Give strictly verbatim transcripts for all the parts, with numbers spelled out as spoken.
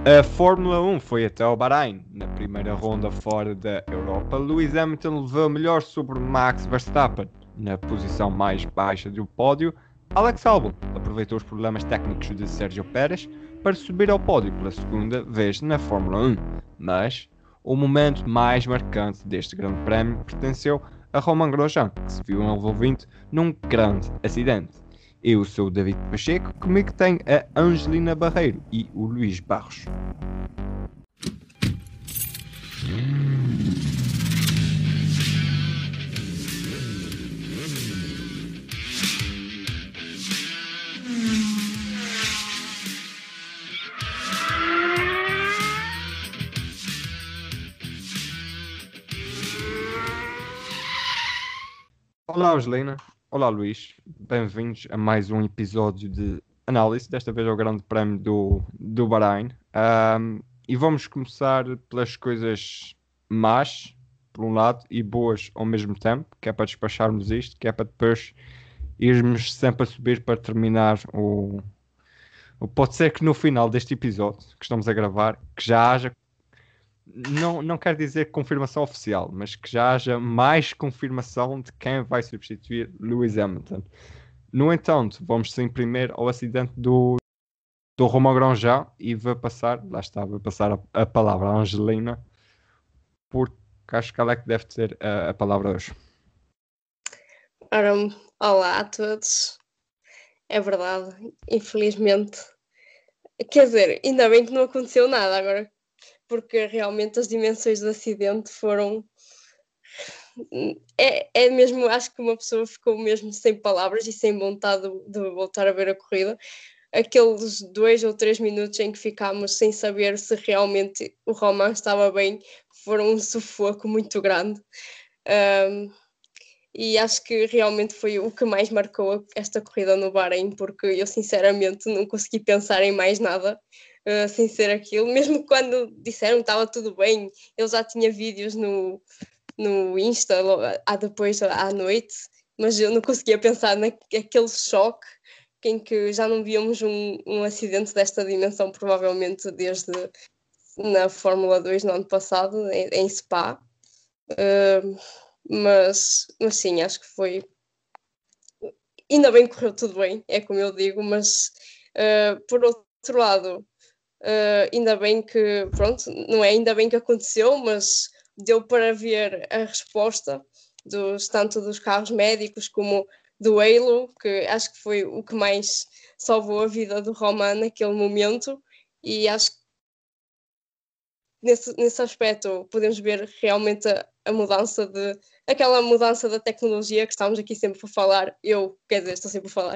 A Fórmula um foi até ao Bahrein. Na primeira ronda fora da Europa, Lewis Hamilton levou melhor sobre Max Verstappen. Na posição mais baixa do pódio, Alex Albon aproveitou os problemas técnicos de Sérgio Pérez para subir ao pódio pela segunda vez na Fórmula um. Mas o momento mais marcante deste grande prémio pertenceu a Romain Grosjean, que se viu envolvido num grande acidente. Eu sou o David Pacheco, comigo tem a Angelina Barreiro e o Luís Barros. Olá, Angelina. Olá, Luís. Bem-vindos a mais um episódio de análise, desta vez ao Grande Prémio do, do Bahrein. Ahm, e vamos começar pelas coisas más, por um lado, e boas ao mesmo tempo, que é para despacharmos isto, que é para depois irmos sempre a subir para terminar o, o... Pode ser que no final deste episódio que estamos a gravar, que já haja, não, não quero dizer confirmação oficial, mas que já haja mais confirmação de quem vai substituir Lewis Hamilton. No entanto, vamos sim primeiro ao acidente do, do Romain Grosjean e vou passar, lá está, vou passar a, a palavra à Angelina, porque acho que ela é que deve ter a, a palavra hoje. Ora, olá a todos. É verdade, infelizmente. Quer dizer, ainda bem que não aconteceu nada agora, porque realmente as dimensões do acidente foram. É, é mesmo, acho que uma pessoa ficou mesmo sem palavras e sem vontade de, de voltar a ver a corrida. Aqueles dois ou três minutos em que ficámos sem saber se realmente o Roman estava bem foram um sufoco muito grande. Um, e acho que realmente foi o que mais marcou esta corrida no Bahrein, porque eu sinceramente não consegui pensar em mais nada uh, sem ser aquilo, mesmo quando disseram que estava tudo bem, eu já tinha vídeos no, no Insta há depois à noite, mas eu não conseguia pensar naquele choque em que já não víamos um, um acidente desta dimensão, provavelmente desde na Fórmula dois no ano passado, em, em Spa. Uh, mas, mas sim, acho que foi. Ainda bem que correu tudo bem, é como eu digo, mas uh, por outro lado, uh, ainda bem que, pronto, não é ainda bem que aconteceu, mas deu para ver a resposta dos, tanto dos carros médicos como do Halo, que acho que foi o que mais salvou a vida do Roman naquele momento, e acho que nesse, nesse aspecto podemos ver realmente a, a mudança de aquela mudança da tecnologia que estamos aqui sempre a falar, eu, quer dizer, estou sempre a falar,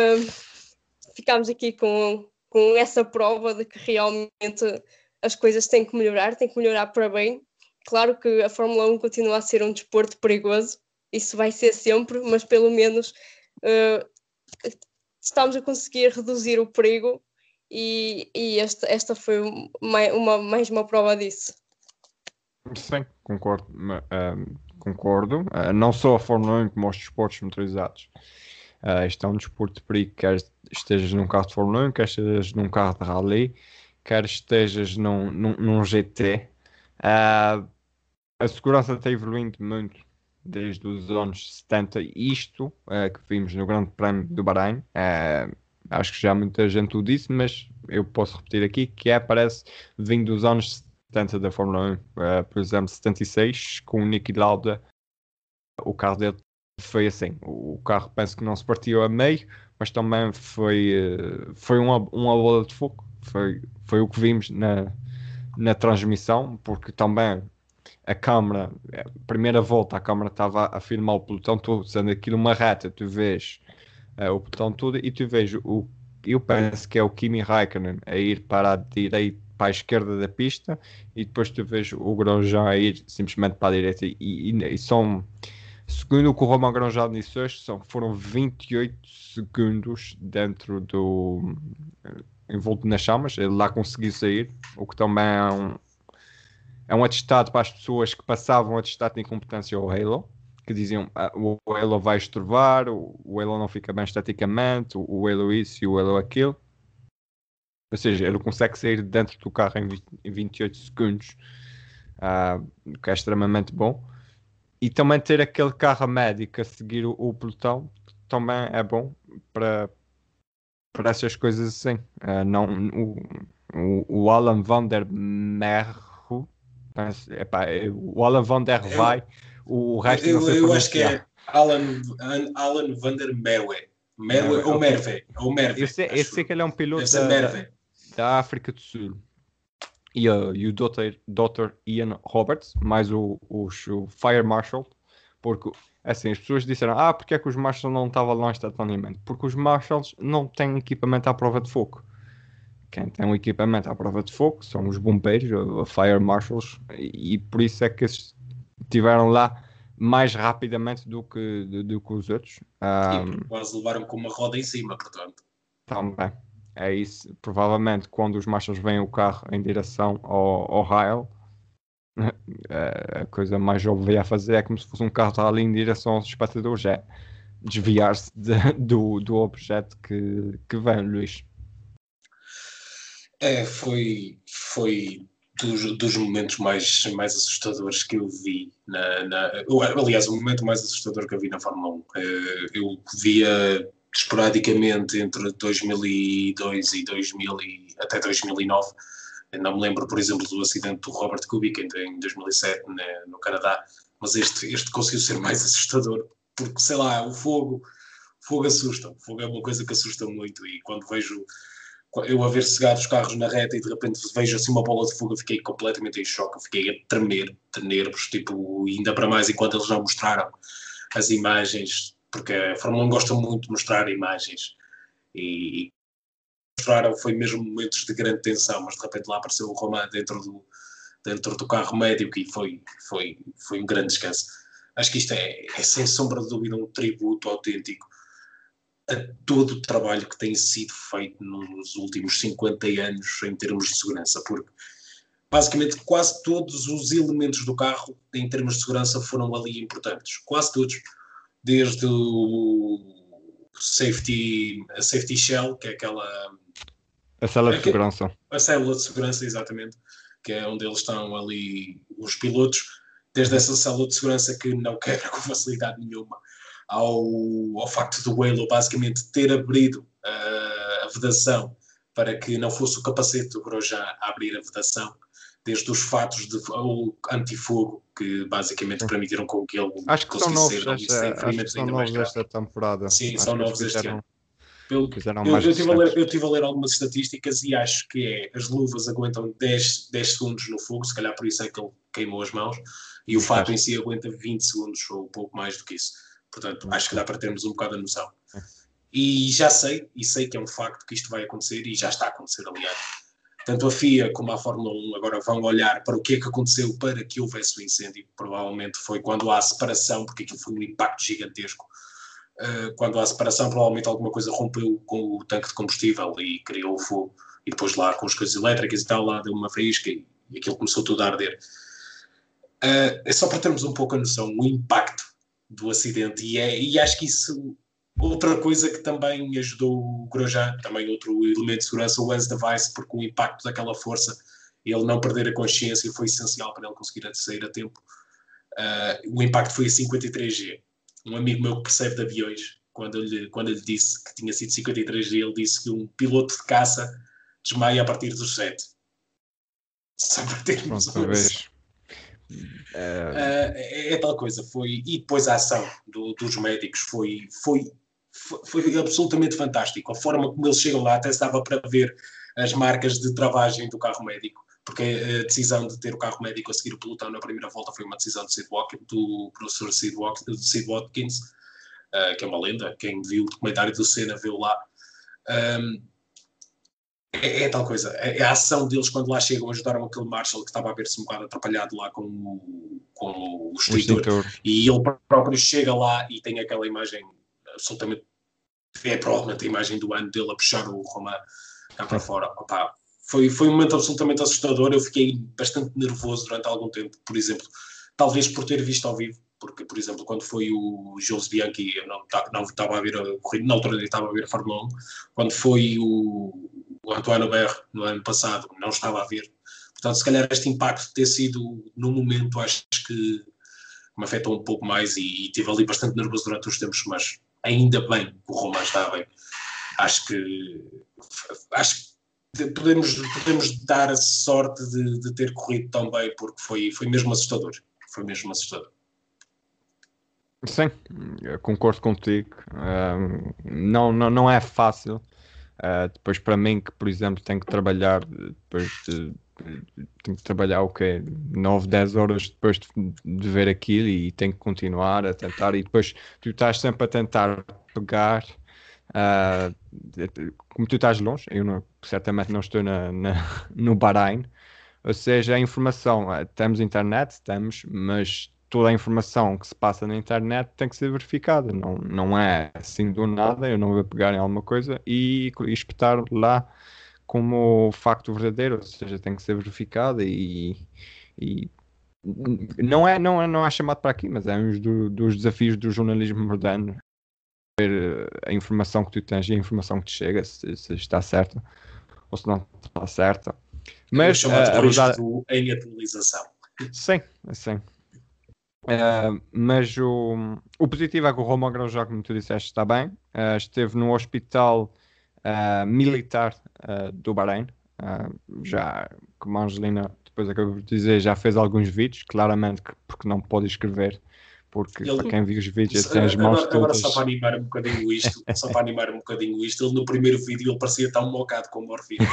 uh, ficámos aqui com, com essa prova de que realmente as coisas têm que melhorar, têm que melhorar para bem. Claro que a Fórmula um continua a ser um desporto perigoso, isso vai ser sempre, mas pelo menos uh, estamos a conseguir reduzir o perigo e, e esta, esta foi uma, uma, mais uma prova disso. Sim, concordo. Uh, concordo. Uh, não só a Fórmula um como os desportos motorizados. Uh, isto é um desporto de perigo, quer estejas num carro de Fórmula um, quer estejas num carro de rally, quer estejas num, num, num G T. Uh, a segurança está evoluindo muito desde os anos setenta. Isto uh, que vimos no Grande Prémio do Bahrein, uh, acho que já muita gente o disse, mas eu posso repetir aqui, que é, parece, vindo dos anos setenta da Fórmula um. Uh, por exemplo, setenta e seis, com o Niki Lauda, o carro dele foi assim. O carro penso que não se partiu a meio, mas também foi, uh, foi uma, uma bola de fogo. Foi, foi o que vimos na, na transmissão, porque também a câmara, a primeira volta, a câmara estava a filmar o pelotão todo, sendo aquilo uma reta, tu vês uh, o pelotão todo e tu vês o, eu penso que é o Kimi Raikkonen a ir para a direita, para a esquerda da pista, e depois tu vês o Grosjean a ir simplesmente para a direita, e, e, e são, segundo o que o Romain Grosjean disse hoje, são, foram vinte e oito segundos dentro do, envolto nas chamas, ele lá conseguiu sair, o que também é um, é um atestado para as pessoas que passavam atestado de incompetência ao Halo, que diziam ah, o Halo vai estrovar, o, o Halo não fica bem esteticamente, o, o Halo isso e o Halo aquilo. Ou seja, ele consegue sair dentro do carro em vinte em vinte e oito segundos, uh, que é extremamente bom. E também ter aquele carro médico a seguir o, o pelotão também é bom para, para essas coisas assim. Uh, não, o, o, o Alan van der Merwe, penso- epá, é- o Alan van der Eu, Vai, o, o resto eu não eu, sei eu acho que pronunciar. é Alan, Alan van der Merwe. Merwe Merwe, ou ok. Merve, ou Eu Merve, sei, eu acho sei eu. que ele é um Deve piloto ser da, da, Merve. da África do Sul. E, uh, e o doutor doutor Ian Roberts, mais o, o, o Fire Marshal, porque assim, as pessoas disseram, ah, porque é que os Marshals não estavam lá instantaneamente? Porque os Marshals não têm equipamento à prova de fogo. Quem tem um equipamento à prova de fogo são os bombeiros, a Fire Marshals, e, e por isso é que esses estiveram lá mais rapidamente do que, do, do que os outros. E Um, quase levaram com uma roda em cima, portanto. Também. É isso. Provavelmente quando os marshals veem o carro em direção ao, ao rail, a coisa mais óbvia a fazer é como se fosse um carro estar ali em direção aos espectadores, é desviar-se de- do, do objeto que, que vem, Luís. É, foi, foi dos, dos momentos mais, mais assustadores que eu vi na, na- eu- aliás, o momento mais assustador que eu vi na Fórmula um. Eh, Eu via esporadicamente entre dois mil e dois e dois mil e até dois mil e nove. Eu não me lembro, por exemplo, do acidente do Robert Kubica em dois mil e sete né, no Canadá, mas este, este conseguiu ser mais assustador porque, sei lá, o fogo, fogo assusta. O fogo é uma coisa que assusta muito e quando vejo eu a ver cegar os carros na reta e de repente vejo assim uma bola de fogo, eu fiquei completamente em choque, eu fiquei a tremer de nervos, tipo, e ainda para mais enquanto eles não mostraram as imagens, porque a Fórmula um gosta muito de mostrar imagens, e, e mostraram, foi mesmo momentos de grande tensão, mas de repente lá apareceu o Romain dentro do, dentro do carro médico e foi, foi, foi um grande descanso. Acho que isto é, é sem sombra de dúvida um tributo autêntico a todo o trabalho que tem sido feito nos últimos cinquenta anos em termos de segurança, porque basicamente quase todos os elementos do carro em termos de segurança foram ali importantes, quase todos, desde o safety, a safety shell, que é aquela A sala de é segurança. a célula de segurança, exatamente, que é onde eles estão ali os pilotos, desde essa célula de segurança que não quebra com facilidade nenhuma, ao, ao facto do Halo basicamente ter abrido uh, a vedação para que não fosse o capacete do Grosjean a abrir a vedação, desde os fatos de antifogo que basicamente Sim. permitiram com que ele Acho que são conseguisse novos sair dali sem esta, acho que ferimentos são ainda mais novos graves. esta temporada. Sim, Acho são que eles novos este ano. fizeram, Pelo, fizeram eu, mais eu, tive a ler, recentes. eu tive a ler algumas estatísticas e acho que é, as luvas aguentam dez, dez segundos no fogo, se calhar por isso é que ele queimou as mãos, e o fato em si aguenta vinte segundos ou um pouco mais do que isso. Portanto, acho que dá para termos um bocado a noção. E já sei, e sei que é um facto que isto vai acontecer, e já está a acontecer, aliás. Tanto a F I A como a Fórmula um agora vão olhar para o que é que aconteceu para que houvesse o incêndio. Provavelmente foi quando há a separação, porque aquilo foi um impacto gigantesco. Uh, quando há separação, provavelmente alguma coisa rompeu com o tanque de combustível e criou o fogo. E depois lá com as coisas elétricas e tal, lá deu uma faísca e, e aquilo começou tudo a arder. Uh, é só para termos um pouco a noção, o impacto do acidente. E, é, e acho que isso, outra coisa que também ajudou o Grosjean, também outro elemento de segurança, o Hans Device, porque o impacto daquela força, ele não perder a consciência foi essencial para ele conseguir sair a tempo. Uh, o impacto foi a cinquenta e três G. Um amigo meu que percebe de aviões, quando eu lhe, quando eu lhe disse que tinha sido cinquenta e três G, ele disse que um piloto de caça desmaia a partir dos sete. Só para termos Pronto, uma noção. vez. É... Uh, é, é tal coisa, foi, e depois a ação do, dos médicos foi, foi, foi, foi absolutamente fantástico. A forma como eles chegam lá, até se dava para ver as marcas de travagem do carro médico, porque a decisão de ter o carro médico a seguir o pelotão na primeira volta foi uma decisão de Sid Watkins, do professor Sid Watkins, Sid Watkins uh, que é uma lenda, quem viu o documentário do Senna viu lá. Um, é, é tal coisa, é, a ação deles quando lá chegam ajudaram aquele Marshall que estava a ver-se um bocado atrapalhado lá com o, com o extintor, e ele próprio chega lá e tem aquela imagem absolutamente, é provavelmente a imagem do ano dele a puxar o Romain cá para fora. Opa, foi, foi um momento absolutamente assustador, eu fiquei bastante nervoso durante algum tempo, por exemplo, talvez por ter visto ao vivo, porque, por exemplo, quando foi o Jules Bianchi, eu não, não estava a ver a corrida, na altura eu estava a ver a Fórmula um, quando foi o o Antoine Hubert no ano passado não estava a ver. Portanto, se calhar este impacto ter sido no momento, acho que me afetou um pouco mais e, e estive ali bastante nervoso durante os tempos, mas ainda bem que o Roma está bem. Acho que acho que podemos, podemos dar a sorte de, de ter corrido tão bem, porque foi, foi mesmo assustador. Foi mesmo assustador. Sim, eu concordo contigo. Um, não, não, não é fácil. Uh, depois, para mim, que por exemplo, tenho que trabalhar depois de, de, tenho que trabalhar o quê? nove, dez horas depois de, de ver aquilo e tenho que continuar a tentar. E depois tu estás sempre a tentar pegar. Uh, como tu estás longe, eu não, certamente não estou na, na, no Bahrein. Ou seja, a informação, uh, temos internet, temos, mas toda a informação que se passa na internet tem que ser verificada. Não, não é assim do nada, eu não vou pegar em alguma coisa e, e espetar lá como facto verdadeiro, ou seja, tem que ser verificada e, e não é, não é, não é chamado para aqui, mas é um do, dos desafios do jornalismo moderno. Ver a informação que tu tens e a informação que te chega, se, se está certa ou se não está certa. Mas, Mas uh, a verdade... do, em atualização. Sim, sim. Uh, mas o, o positivo é que o Roma Grosjean, como tu disseste, está bem. Uh, esteve no hospital uh, militar uh, do Bahrein. Uh, já, como a Angelina depois acabou de dizer, já fez alguns vídeos, claramente porque não pode escrever, porque ele, para quem viu os vídeos tem as agora, mãos agora todas. só para animar um bocadinho isto, só para animar um bocadinho isto, ele no primeiro vídeo ele parecia tão mocado como morfina.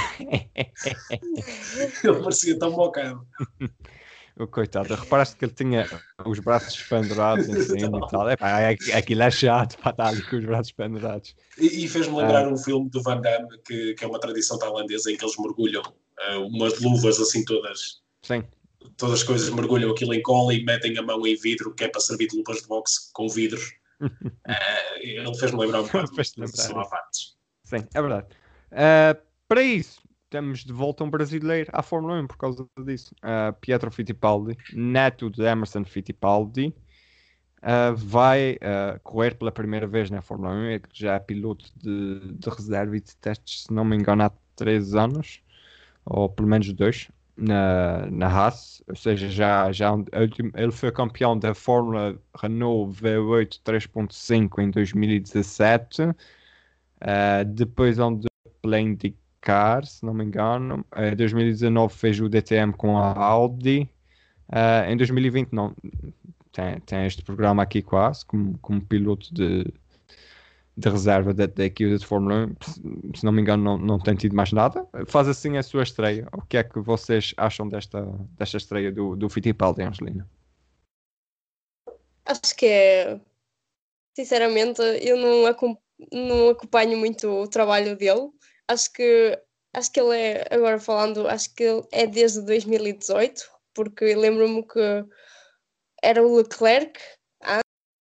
Ele parecia tão mocado. O coitado, reparaste que ele tinha os braços pendurados em cima e tal. Epá, aquilo é chato para estar ali com os braços pendurados. E, e fez-me lembrar ah. um filme do Van Damme, que, que é uma tradição tailandesa, em que eles mergulham uh, umas luvas assim todas. Sim. Todas as coisas mergulham aquilo em cola e metem a mão em vidro, que é para servir de luvas de boxe com vidros. uh, ele fez-me lembrar um bocado só a partes. Sim, é verdade. Uh, para isso, temos de volta um brasileiro à Fórmula um por causa disso. Uh, Pietro Fittipaldi, neto de Emerson Fittipaldi, uh, vai uh, correr pela primeira vez na Fórmula um. Ele já é piloto de, de reserva e de testes, se não me engano, há três anos, ou pelo menos dois, na, na Haas. Ou seja, já, já ele foi campeão da Fórmula Renault V oito três ponto cinco em dois mil e dezassete. Uh, depois onde pela IndyCar, se não me engano. Em uh, dois mil e dezanove fez o D T M com a Audi. Uh, em dois mil e vinte não tem, tem este programa aqui quase como, como piloto de, de reserva da, da equipe de Fórmula um. Se, se não me engano não, não tem tido mais nada. Faz assim a sua estreia. O que é que vocês acham desta, desta estreia do, do Fittipaldi, Angelina? Acho que é, sinceramente, eu não acompanho não acompanho muito o trabalho dele. Acho que, acho que ele é, agora falando, acho que ele é desde dois mil e dezoito, porque lembro-me que era o Leclerc, ah,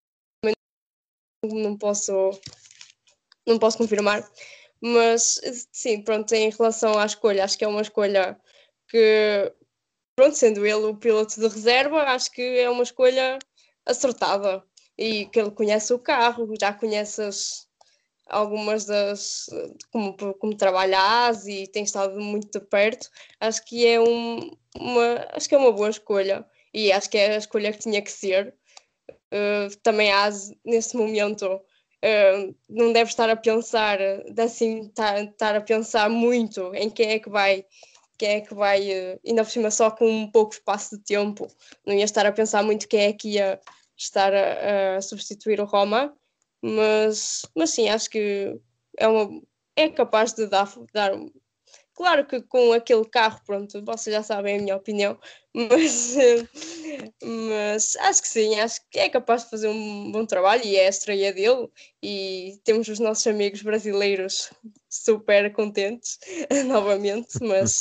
não posso, não posso confirmar, mas sim, pronto, em relação à escolha, acho que é uma escolha que, pronto, sendo ele o piloto de reserva, acho que é uma escolha acertada e que ele conhece o carro, já conhece as algumas das, como, como trabalha a ASI e tem estado muito de perto, acho que é um, uma, acho que é uma boa escolha e acho que é a escolha que tinha que ser. Uh, também a ASI nesse momento uh, não deve estar a pensar assim, estar, estar a pensar muito em quem é que vai quem é que vai, uh, ainda por cima só com um pouco espaço de tempo, não ia estar a pensar muito quem é que ia estar a, a substituir o Roma. Mas, mas sim, acho que é, uma, é capaz de dar, dar. Claro que com aquele carro, pronto, vocês já sabem a minha opinião, mas, mas acho que sim, acho que é capaz de fazer um bom trabalho e é a estreia dele. E temos os nossos amigos brasileiros super contentes novamente, mas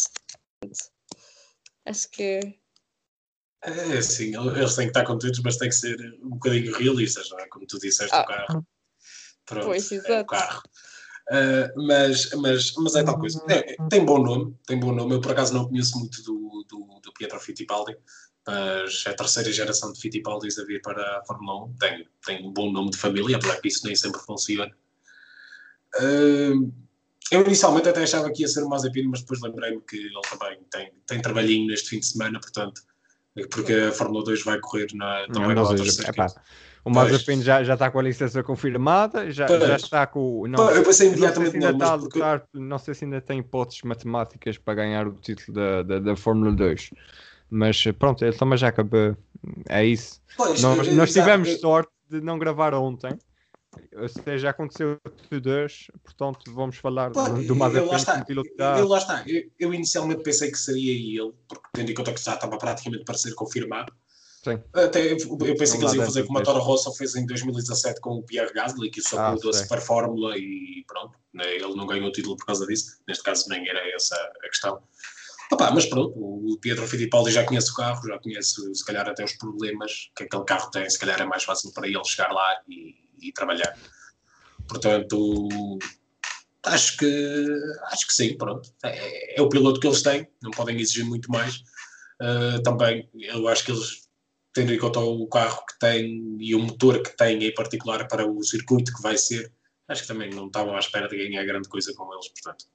acho que. É sim, eles têm que estar contentes, mas têm que ser um bocadinho realistas, não é? Como tu disseste, ah. o carro. Pronto, pois, é o carro. Uh, mas, mas, mas é tal coisa. É, tem bom nome, tem bom nome. Eu por acaso não conheço muito do, do, do Pietro Fittipaldi, mas é a terceira geração de Fittipaldis a vir para a Fórmula um. Tem, tem um bom nome de família, apesar que isso nem sempre funciona. Uh, Eu inicialmente até achava que ia ser o Mazepin, mas depois lembrei-me que ele também tem, tem trabalhinho neste fim de semana, portanto, porque a Fórmula dois vai correr na, Não, também no não Outer seja, epá, Circuit. o Mazepin já, já está com a licença confirmada, já, já Pois, está com. Não, eu pensei eu não sei se imediatamente ainda nele, está mas a porque... lutar, não sei se ainda tem hipóteses matemáticas para ganhar o título da, da, da Fórmula dois. Mas pronto, ele também já acabou. É isso. Pois, Nós, nós exato. tivemos sorte de não gravar ontem. Ou seja, aconteceu tudo dois, portanto vamos falar Pô, do, do eu, lá Mazepin está, como piloto eu, da eu lá está. Eu, eu inicialmente pensei que seria ele, porque tendo em conta que já estava praticamente para ser confirmado. Sim. Até eu, eu pensei Um que eles lado iam fazer antes como a deste. Toro Rosso fez em dois mil e dezassete com o Pierre Gasly, que só Ah, mudou a sei. Super Fórmula e pronto, né, ele não ganhou o título por causa disso. Neste caso nem era essa a questão. Opa, mas pronto, o Pietro Fittipaldi já conhece o carro, já conhece se calhar até os problemas que aquele carro tem, se calhar é mais fácil para ele chegar lá e, e trabalhar. Portanto, acho que acho que sim, pronto. É, é o piloto que eles têm, não podem exigir muito mais. Uh, também, eu acho que eles, tendo em conta o carro que têm e o motor que têm, em particular para o circuito que vai ser, acho que também não estavam à espera de ganhar grande coisa com eles, portanto.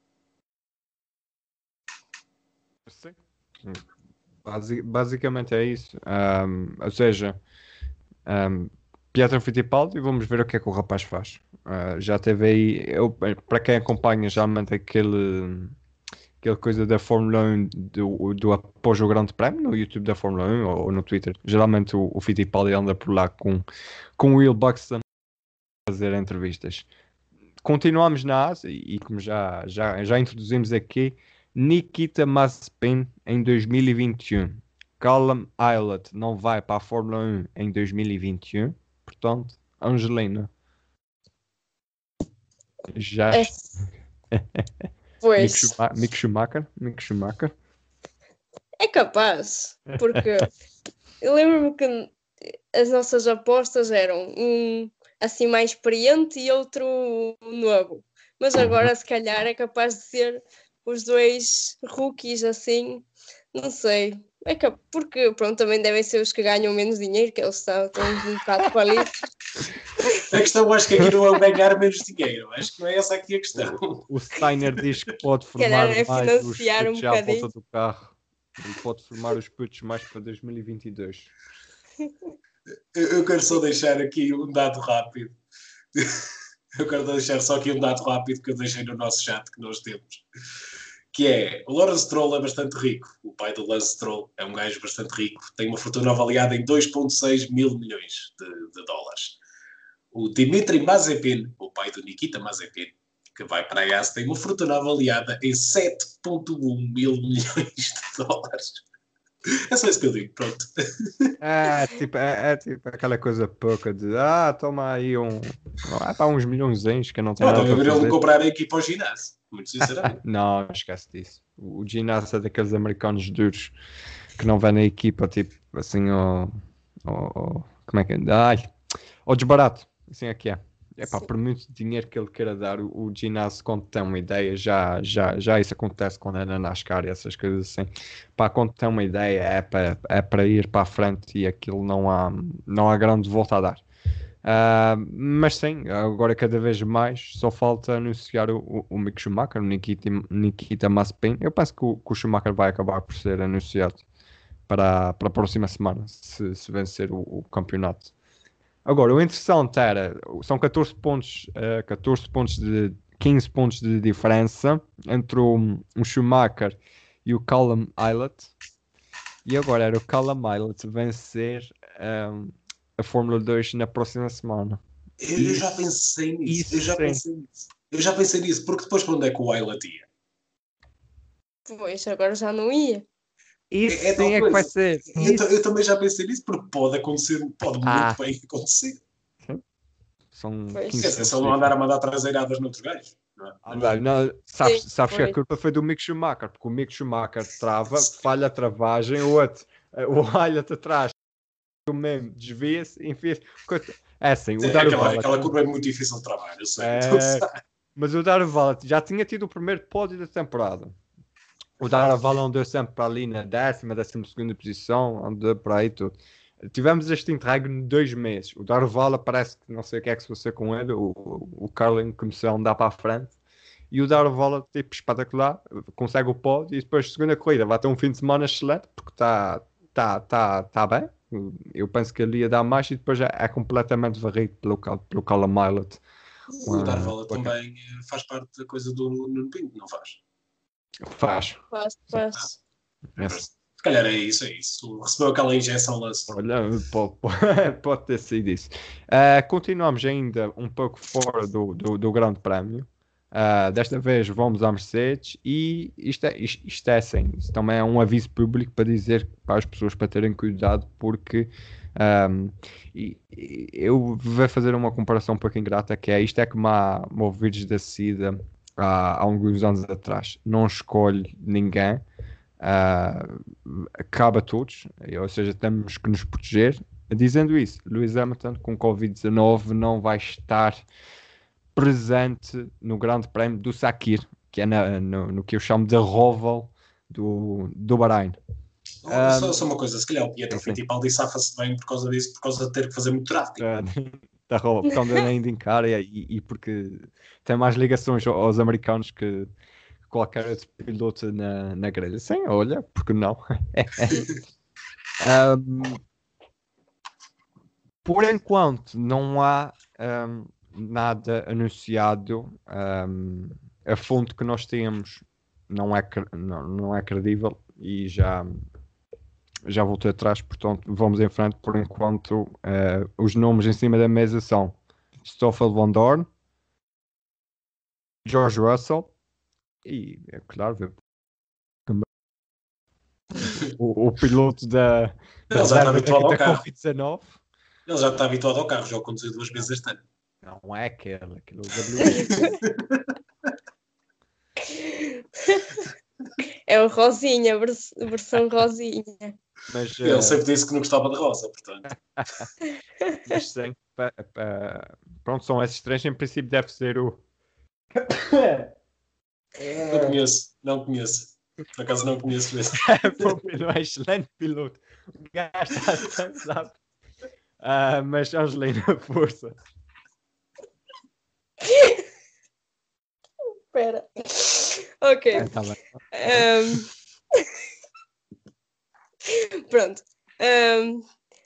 Sim. Basi- basicamente é isso. Ahm, ou seja, ahm, Pietro Fittipaldi, vamos ver o que é que o rapaz faz. Ah, já teve aí, eu, para quem acompanha geralmente aquele, aquele coisa da Fórmula um do, do após o Grande Prémio no YouTube da Fórmula um ou, ou no Twitter, geralmente o, o Fittipaldi anda por lá com, com o Will Buxton a fazer entrevistas. Continuamos na Ásia e, e como já, já, já introduzimos aqui, Nikita Mazepin em dois mil e vinte e um. Callum Ilott não vai para a Fórmula um em dois mil e vinte e um. Portanto, Angelina, já É, Mick pois, Schuma- Mick Schumacher, Mick Schumacher. é capaz, porque eu lembro-me que as nossas apostas eram um assim mais experiente e outro novo. Mas agora, se calhar, é capaz de ser os dois rookies assim, não sei. É que, porque, pronto, também devem ser os que ganham menos dinheiro, que eles estão, estão um bocado falidos. A questão, acho que aqui não é o ganhar menos dinheiro, acho que não é essa aqui a questão. O, o Steiner diz que pode Se calhar formar é mais os financiar um putos à volta bocadinho. do carro. Ele pode formar os putos mais para dois mil e vinte e dois. Eu, eu quero só deixar aqui um dado rápido. Eu quero deixar só aqui um dado rápido que eu deixei no nosso chat que nós temos. Que é, o Lawrence Stroll é bastante rico. O pai do Lance Stroll é um gajo bastante rico. Tem uma fortuna avaliada em dois vírgula seis mil milhões de, de dólares. O Dmitry Mazepin, o pai do Nikita Mazepin, que vai para a G A S, tem uma fortuna avaliada em sete vírgula um mil milhões de dólares. É só isso que eu digo, pronto. É tipo, é, é tipo aquela coisa pouca de ah, toma aí um. Ah, pá, uns milhões que eu não tenho Pronto, nada eu para ver ele fazer. comprar a equipa ao ginásio, muito sinceramente. Não, esquece disso. O, o ginásio é daqueles americanos duros que não vêm na equipa, tipo assim, ó. ó- ó- como é que é? Ai, ao desbarato. Assim é que é. É pá, Sim. por muito dinheiro que ele queira dar, o, o ginásio, quando tem uma ideia, já, já, já isso acontece quando é na NASCAR e essas coisas assim. Pá, quando tem uma ideia, é para é para ir para a frente e aquilo não há, não há grande volta a dar. Ah, mas sim, agora cada vez mais só falta anunciar o, o, o Mick Schumacher, o Nikita, Nikita Mazepin. Eu penso que o, que o Schumacher vai acabar por ser anunciado para, para a próxima semana, se, se vencer o, o campeonato. Agora, o interessante era, são catorze pontos, eh, catorze pontos de quinze pontos de diferença entre o, o Schumacher e o Callum Ilott. E agora era o Callum Ilott vencer ehm, a Fórmula dois na próxima semana. Eu, eu já Isso, pensei nisso, eu isso já sim. pensei nisso. Eu já pensei nisso, porque depois para onde é que o Ayla ia? Pois, agora já não ia. Isso É, é tal sim é que vai coisa. ser. Eu, ta- Isso. eu também já pensei nisso, porque pode acontecer, pode muito Ah, bem acontecer. sim. São Pois. Quer quinze dizer, se pontos ele de não andar a diferença. mandar traseiradas noutros gajos, não é? Ah, Mas bem, não. não, sabes, Sim, sabes que a pois. culpa foi do Mick Schumacher, porque o Mick Schumacher trava, falha a travagem, o outro, eh, o Ilott atrás, o mesmo, desvia-se, enfia-se. Coita- É assim, o Aquela, Darvala, aquela curva é muito difícil de trabalhar, eu sei. Tu é, sabes. mas o Darvala já tinha tido o primeiro pódio da temporada. O Darvala andou sempre para ali na décima, décima segunda posição, andou para aí tudo. Tivemos este interregno de dois meses. O Darvala parece que não sei o que é que se passou com ele, o, o, o Carlin começou a andar para a frente. e o Darvola, tipo, espetacular, consegue o pódio e depois, segunda corrida, vai ter um fim de semana excelente, porque está tá, tá, tá bem. Eu penso que ele ia dar mais e depois é, é completamente varrido pelo, Cal- pelo Callum Ilott. O Darvola também faz parte da coisa do Nuno Pinto, não faz? Faz. Faz, faz. É. Se calhar é isso, é isso. Recebeu aquela injeção lance. Olha, pode, pode ter sido isso. Uh, continuamos ainda um pouco fora do, do, do Grande Prémio. Uh, desta vez vamos à Mercedes e isto é, isto, isto é assim, isto também é um aviso público para dizer para as pessoas para terem cuidado, porque um, e, e eu vou fazer uma comparação um pouco ingrata, que é isto é como há movidos da SIDA há, há alguns anos atrás, não escolhe ninguém. Uh, cabe a todos, ou seja, temos que nos proteger. Dizendo isso, Lewis Hamilton com covid dezanove não vai estar presente no Grande Prémio do Sakir, que é na, no, no que eu chamo de Roval do, do Bahrein. Um, só, só uma coisa, se calhar o Pietro sim, sim. Fittipaldi safa-se bem por causa disso, por causa de ter que fazer muito tráfego. Uh, da Roval, porque anda ainda em cara e, e porque tem mais ligações aos americanos que qualquer outro piloto na, na grelha. Sim, olha, porque não? um, por enquanto, não há um, nada anunciado. Um, a fonte que nós temos não é, não, não é credível e já, já voltei atrás, portanto, vamos em frente. Por enquanto, uh, os nomes em cima da mesa são Stoffel Van Dorn, George Russell. E é claro, o, o piloto da, da Ele já está habituado ao da carro. covid dezanove. Ele já está habituado ao carro, já o conduziu duas vezes este ano. Não é aquele, aquele W. É o Rosinha, vers- versão Rosinha. Mas, Ele uh, sempre disse que não gostava de rosa, portanto. mas sim, pa, pa, pronto, são esses três. Em princípio, deve ser o. Não conheço, não conheço. Por acaso não conheço esse. É um excelente piloto. O gajo está sempre, sabe? Uh, mas Angelina, força. Espera. Ok. É, tá bem. Um... Pronto. Um...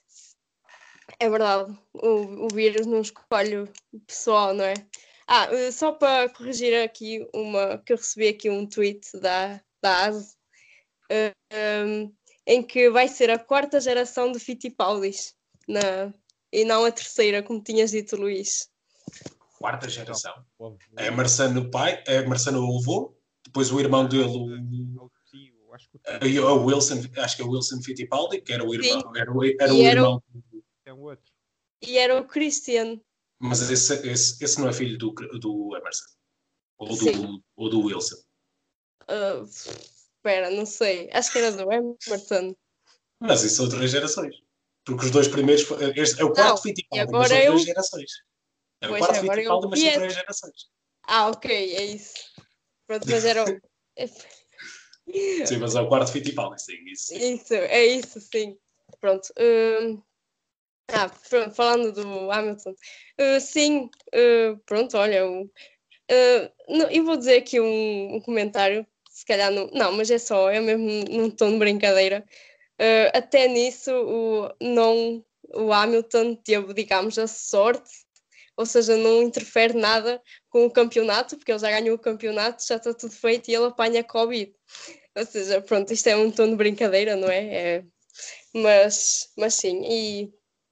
É verdade. O, o vírus não escolhe o pessoal, não é? Ah, só para corrigir aqui uma que eu recebi aqui um tweet da, da A S, um, em que vai ser a quarta geração de Fittipaldis na, e não a terceira, como tinhas dito, Luís. Quarta geração. É Marçano pai, é Marçano o avô, depois o irmão dele, o, o Wilson, acho que é o Wilson Fittipaldi, que era o irmão, era o, era o era irmão. É um outro. E era o Christian. Mas esse, esse, esse não é filho do, do Emerson. Ou do, ou do Wilson. Uh, espera, não sei. Acho que era do Emerson. Mas isso são três gerações. Porque os dois primeiros. Este é o quarto Fittipaldi, mas são eu... três gerações. É pois, o quarto Fittipaldi, eu... mas são três gerações. Ah, ok, é isso. Pronto, mas era o. Sim, mas é o quarto Fittipaldi, sim. Isso, sim. Isso, é isso, sim. Pronto. Uh... Ah, pronto, falando do Hamilton. Uh, sim, uh, pronto, olha. Uh, não, eu vou dizer aqui um, um comentário, se calhar não. Não, mas é só, é mesmo num tom de brincadeira. Uh, até nisso, o, não, o Hamilton teve, digamos, a sorte, ou seja, não interfere nada com o campeonato, porque ele já ganhou o campeonato, já está tudo feito e ele apanha Covid. Ou seja, pronto, isto é um tom de brincadeira, não é? é mas, mas sim, e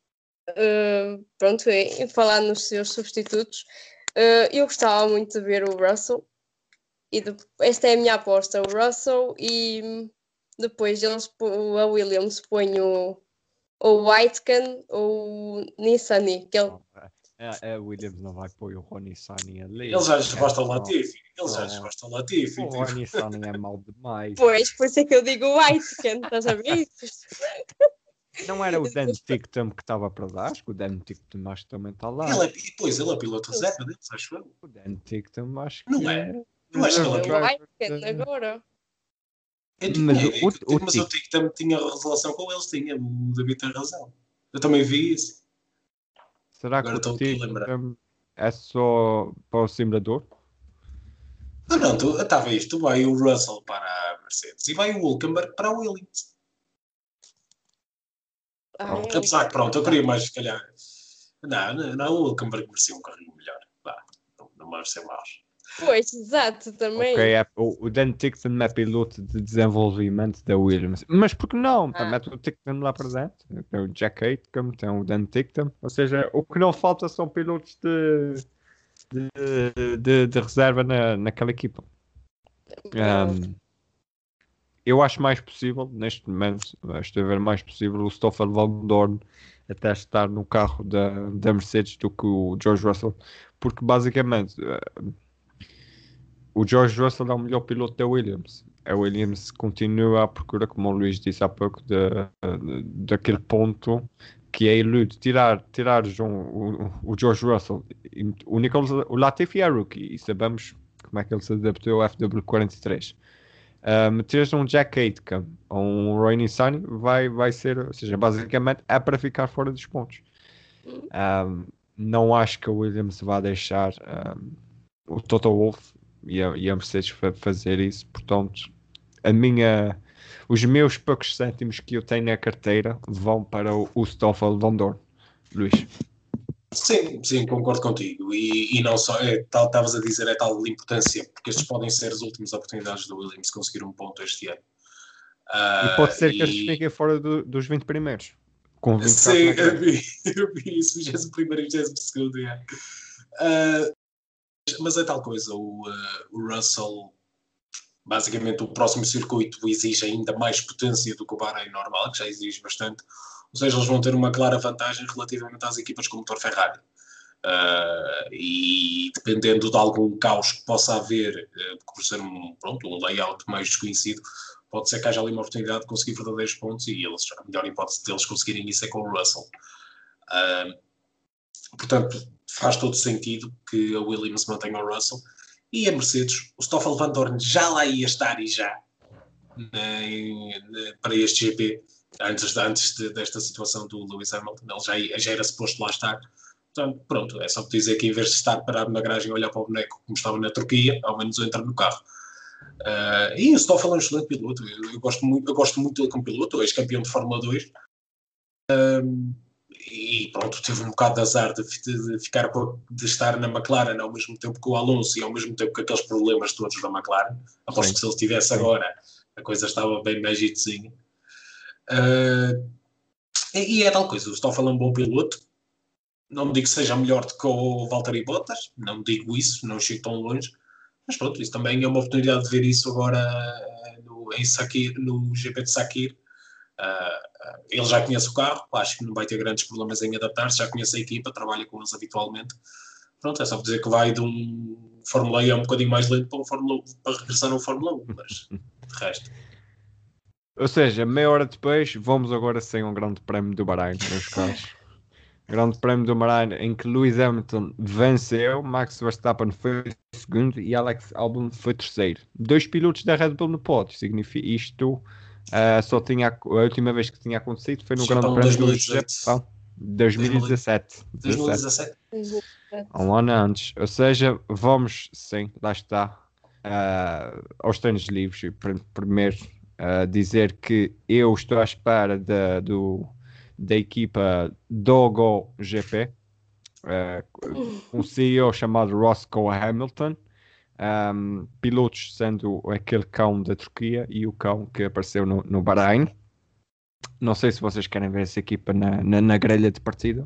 uh, pronto, e, falar nos seus substitutos, uh, eu gostava muito de ver o Russell, e de, esta é a minha aposta, o Russell, e depois eles, a Williams põe o, o Whitecan ou o Nissani, que ele... A, a Williams não vai pôr o Ronnie Sani ali. Eles já lhes gostam Latifi. Eles já lhes gostam Latifi. O Ronnie Sani é mau demais. Pois, por isso é que eu digo Whitecan, estás a ver? Não era o Dan Tictum que estava para dar? Acho que o Dan Tictum acho que também está lá. Ele é, depois ele é piloto reserva deles, acho eu. O Dan Tictum acho que não é. Eu acho que ele é o Whitecan agora. Eu tinha, mas eu, o, eu, o, mas o Tictum tinha relação com eles, tinha. O David tem razão. Eu também vi isso. Será Agora que o Tictum é só para o simulador? Não, não, tu, estava isto, vai o Russell para a Mercedes e vai o Hülkenberg para a Williams. Ah, é Apesar um- que, pronto, eu queria mais, se calhar... Não, não, não o Hülkenberg merecia um carrinho melhor. Vá, não, não merecia mais. Pois, exato, também. Ok, é, o, o Dan Tickton é piloto de desenvolvimento da Williams. Mas por que não? Pá, Ah. mete o Tickton lá presente. Tem o Jack Aitken, tem o Dan Tickton. Ou seja, o que não falta são pilotos de, de, de, de reserva na, naquela equipa. Um, eu acho mais possível, neste momento, estou a ver mais possível o Stoffel Van Dorn até estar no carro da, da Mercedes do que o George Russell, porque basicamente uh, o George Russell é o melhor piloto da Williams. A Williams continua à procura, como o Luís disse há pouco, de, de, daquele ponto que é ilude. Tirar, tirar João, o, o George Russell, o, Nicholas, o Latifi é rookie e sabemos como é que ele se adaptou ao F W quarenta e três. Uh, meteres um Jack Aitken ou um Roy Nissany vai, vai ser, ou seja, basicamente é para ficar fora dos pontos. Um, não acho que a Williams vá deixar um, o Toto Wolff e a, e a Mercedes fa fazer isso, portanto, a minha, os meus poucos cêntimos que eu tenho na carteira vão para o, o Stoffel Van Dorn. Luís. Sim, sim, concordo contigo. E, e não só, é, tal estavas a dizer, é tal de importância, porque estes podem ser as últimas oportunidades do Williams conseguir um ponto este ano. Uh, e pode ser que e... eles fiquem fora do, dos vinte primeiros. Com vinte sim, eu vi, eu vi isso, vigésimo primeiro e vigésimo segundo. Yeah. Uh, mas é tal coisa, o, uh, o Russell, basicamente o próximo circuito exige ainda mais potência do que o Bahrein normal, que já exige bastante. Ou seja, eles vão ter uma clara vantagem relativamente às equipas com motor Ferrari. Uh, e dependendo de algum caos que possa haver, uh, por ser um, pronto, um layout mais desconhecido, pode ser que haja ali uma oportunidade de conseguir verdadeiros pontos e eles, a melhor hipótese deles conseguirem isso é com o Russell. Uh, portanto, faz todo sentido que a Williams mantenha o Russell e a Mercedes, o Stoffel Van Dorn já lá ia estar e já né, né, para este G P antes, antes de, desta situação do Lewis Hamilton, ele já, já era suposto lá estar. Portanto, pronto, é só por dizer que em vez de estar parado na garagem a olhar para o boneco como estava na Turquia, ao menos entra no carro. Uh, e o Stoffel é um excelente piloto, eu, eu, gosto muito, eu gosto muito dele como piloto, é ex-campeão de Fórmula dois. Um, e pronto, teve um bocado de azar de, de, de, ficar, de estar na McLaren ao mesmo tempo que o Alonso e ao mesmo tempo que aqueles problemas todos da McLaren. Aposto Sim. que se ele estivesse Sim. agora, a coisa estava bem mais jeitozinha. Uh, e, e é tal coisa, o Stoffel é um bom piloto. Não digo que seja melhor do que o Valtteri Bottas, não digo isso, não chego tão longe, mas pronto, isso também é uma oportunidade de ver isso agora no, em Sakir, no G P de Sakir. Uh, uh, ele já conhece o carro, acho que não vai ter grandes problemas em adaptar-se, já conhece a equipa, trabalha com eles habitualmente. Pronto, é só dizer que vai de um Fórmula E é um bocadinho mais lento para, um Fórmula, para regressar ao Fórmula um, mas de resto. Ou seja, meia hora depois, vamos agora sem um grande prémio do Bahrein, meus caros. Grande Prémio do Bahrein em que Lewis Hamilton venceu, Max Verstappen foi segundo e Alex Albon foi terceiro. Dois pilotos da Red Bull no pódio. Significa isto uh, só tinha a última vez que tinha acontecido foi no Grande Prémio do Japão, dois mil e dezassete. dois mil e dezassete. Um ano antes. Ou seja, vamos sim, lá está, uh, aos treinos livres. E primeiro uh, dizer que eu estou à espera de, do da equipa Dogo G P, uh, um C E O chamado Roscoe Hamilton, um, pilotos sendo aquele cão da Turquia e o cão que apareceu no, no Bahrein. Não sei se vocês querem ver essa equipa na, na, na grelha de partida.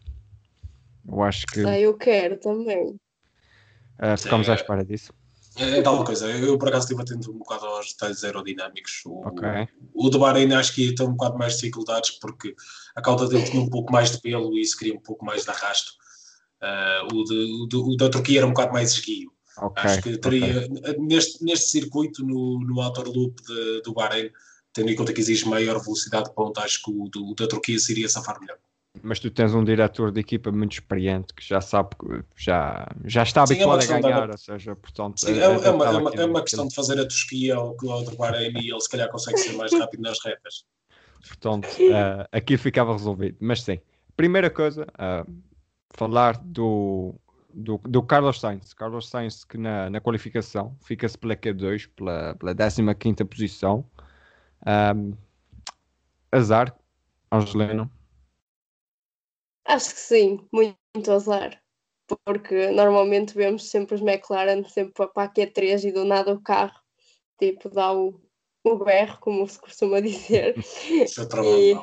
Eu acho que... Ah, eu quero também. Uh, ficamos é, à espera disso. É, é tal coisa, eu por acaso estive atento um bocado aos detalhes aerodinâmicos. O, okay. o do Bahrein acho que ia ter um bocado mais de dificuldades porque a cauda dele tinha um pouco mais de pelo e isso queria um pouco mais de arrasto. Uh, o, de, o, de, o da Turquia era um bocado mais esguio. Okay, acho que teria, okay. neste, neste circuito, no, no outer loop de, do Bahrein, tendo em conta que exige maior velocidade de ponta, acho que o, do, o da Turquia seria safar melhor. Mas tu tens um diretor de equipa muito experiente que já sabe, já, já está Sim, habituado é a ganhar, da... ou seja, portanto... Sim, é, é, é, uma, é, uma, é uma questão de fazer a Tosquia ou o do Bahrein e ele se calhar consegue ser mais rápido nas retas. Portanto, uh, aqui ficava resolvido. Mas sim, primeira coisa, uh, falar do, do, do Carlos Sainz. Carlos Sainz que na, na qualificação fica-se pela Q dois, pela, pela décima quinta posição. Um, azar, Angelino. Acho que sim, muito azar. Porque normalmente vemos sempre os McLaren sempre para a Q três e do nada o carro tipo dá o, o berro, como se costuma dizer. e,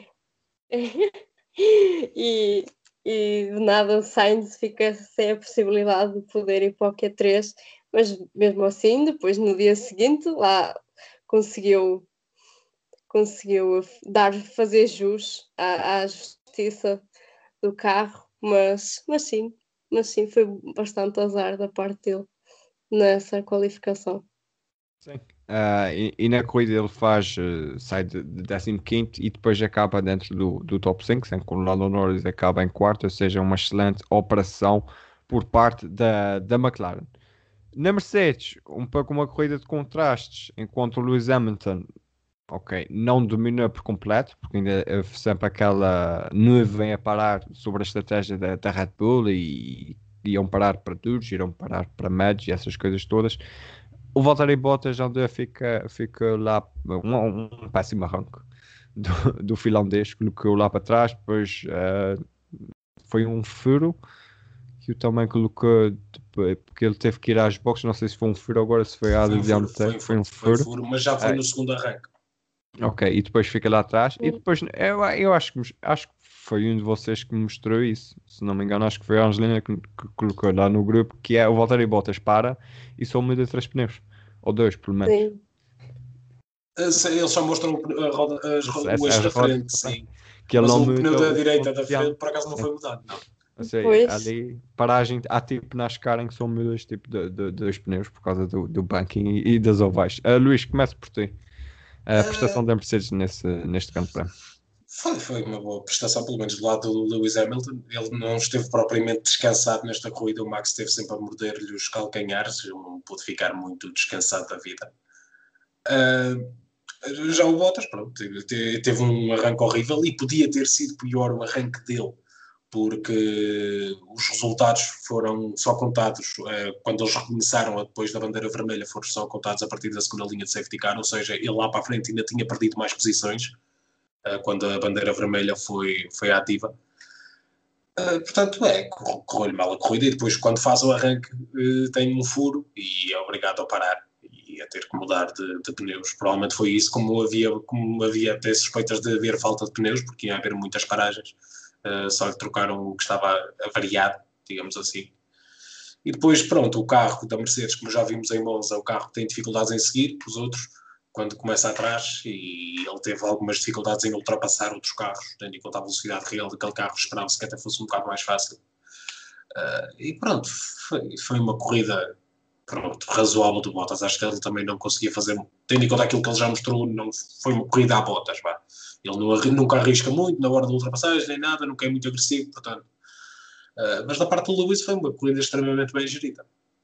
e, e de nada o Sainz fica sem a possibilidade de poder ir para o Q três, mas mesmo assim, depois no dia seguinte lá conseguiu conseguiu dar, fazer jus à, à justiça do carro, mas, mas sim, mas sim, foi bastante azar da parte dele nessa qualificação. Sim. Uh, e, e na corrida ele faz, uh, sai de, de décimo quinto e depois acaba dentro do, do top cinco, sem que o Lando Norris acaba em quarto, ou seja, uma excelente operação por parte da, da McLaren. Na Mercedes, um pouco uma corrida de contrastes, enquanto o Lewis Hamilton, ok, não dominou por completo, porque ainda houve sempre aquela nuvem a parar sobre a estratégia da, da Red Bull e iam parar para todos, irão parar para médios e essas coisas todas. O Valtteri Bottas já fica, fica lá um, um péssimo arranque do, do finlandês, colocou lá para trás, depois uh, foi um furo que o também colocou, porque ele teve que ir às boxes, não sei se foi um furo agora, se foi a foi, um furo, foi, foi, um furo, foi um furo, mas já foi uh, no segundo arranque. Ok, e depois fica lá atrás, e depois eu, eu acho, que, acho que foi um de vocês que me mostrou isso, se não me engano, acho que foi a Angelina que, que colocou lá no grupo, que é o Valtteri Bottas para e só muda três pneus, ou dois pelo menos. Sim. Eles só mostram a roda, as, as, o eixo da frente, sim. Que mas ele o pneu da direita da frente por acaso não sim. foi mudado, não. Ou seja, ali paragem, há tipo NASCAR em que são mudas tipo de, de, de dois pneus por causa do, do banking e, e das ovais. Uh, Luís, começa por ti. A prestação uh, da Mercedes nesse, neste Grande Prémio. Foi, foi uma boa prestação, pelo menos do lado do Lewis Hamilton. Ele não esteve propriamente descansado nesta corrida. O Max esteve sempre a morder-lhe os calcanhares. Ele não pôde ficar muito descansado da vida. Uh, já o Bottas, pronto, teve um arranque horrível e podia ter sido pior o arranque dele, porque os resultados foram só contados uh, quando eles recomeçaram depois da bandeira vermelha, foram só contados a partir da segunda linha de safety car, ou seja, ele lá para a frente ainda tinha perdido mais posições uh, quando a bandeira vermelha foi, foi ativa. Uh, portanto, é, correu-lhe mal a corrida e depois quando faz o arranque uh, tem um furo e é obrigado a parar e a ter que mudar de, de pneus. Provavelmente foi isso, como havia, como havia até suspeitas de haver falta de pneus, porque ia haver muitas paragens. Uh, só lhe trocaram o que estava avariado, digamos assim. E depois, pronto, o carro da Mercedes, como já vimos em Monza, o carro tem dificuldades em seguir os outros, quando começa atrás, e ele teve algumas dificuldades em ultrapassar outros carros, tendo em conta a velocidade real daquele carro, esperava-se que até fosse um bocado mais fácil. Uh, e pronto, foi, foi uma corrida pronto, razoável do Bottas. Acho que ele também não conseguia fazer, tendo em conta aquilo que ele já mostrou, não foi uma corrida a Bottas, vá. Ele não, nunca arrisca muito na hora da ultrapassagem, nem nada, nunca é muito agressivo, portanto. Uh, mas da parte do Lewis foi uma corrida extremamente bem gerida.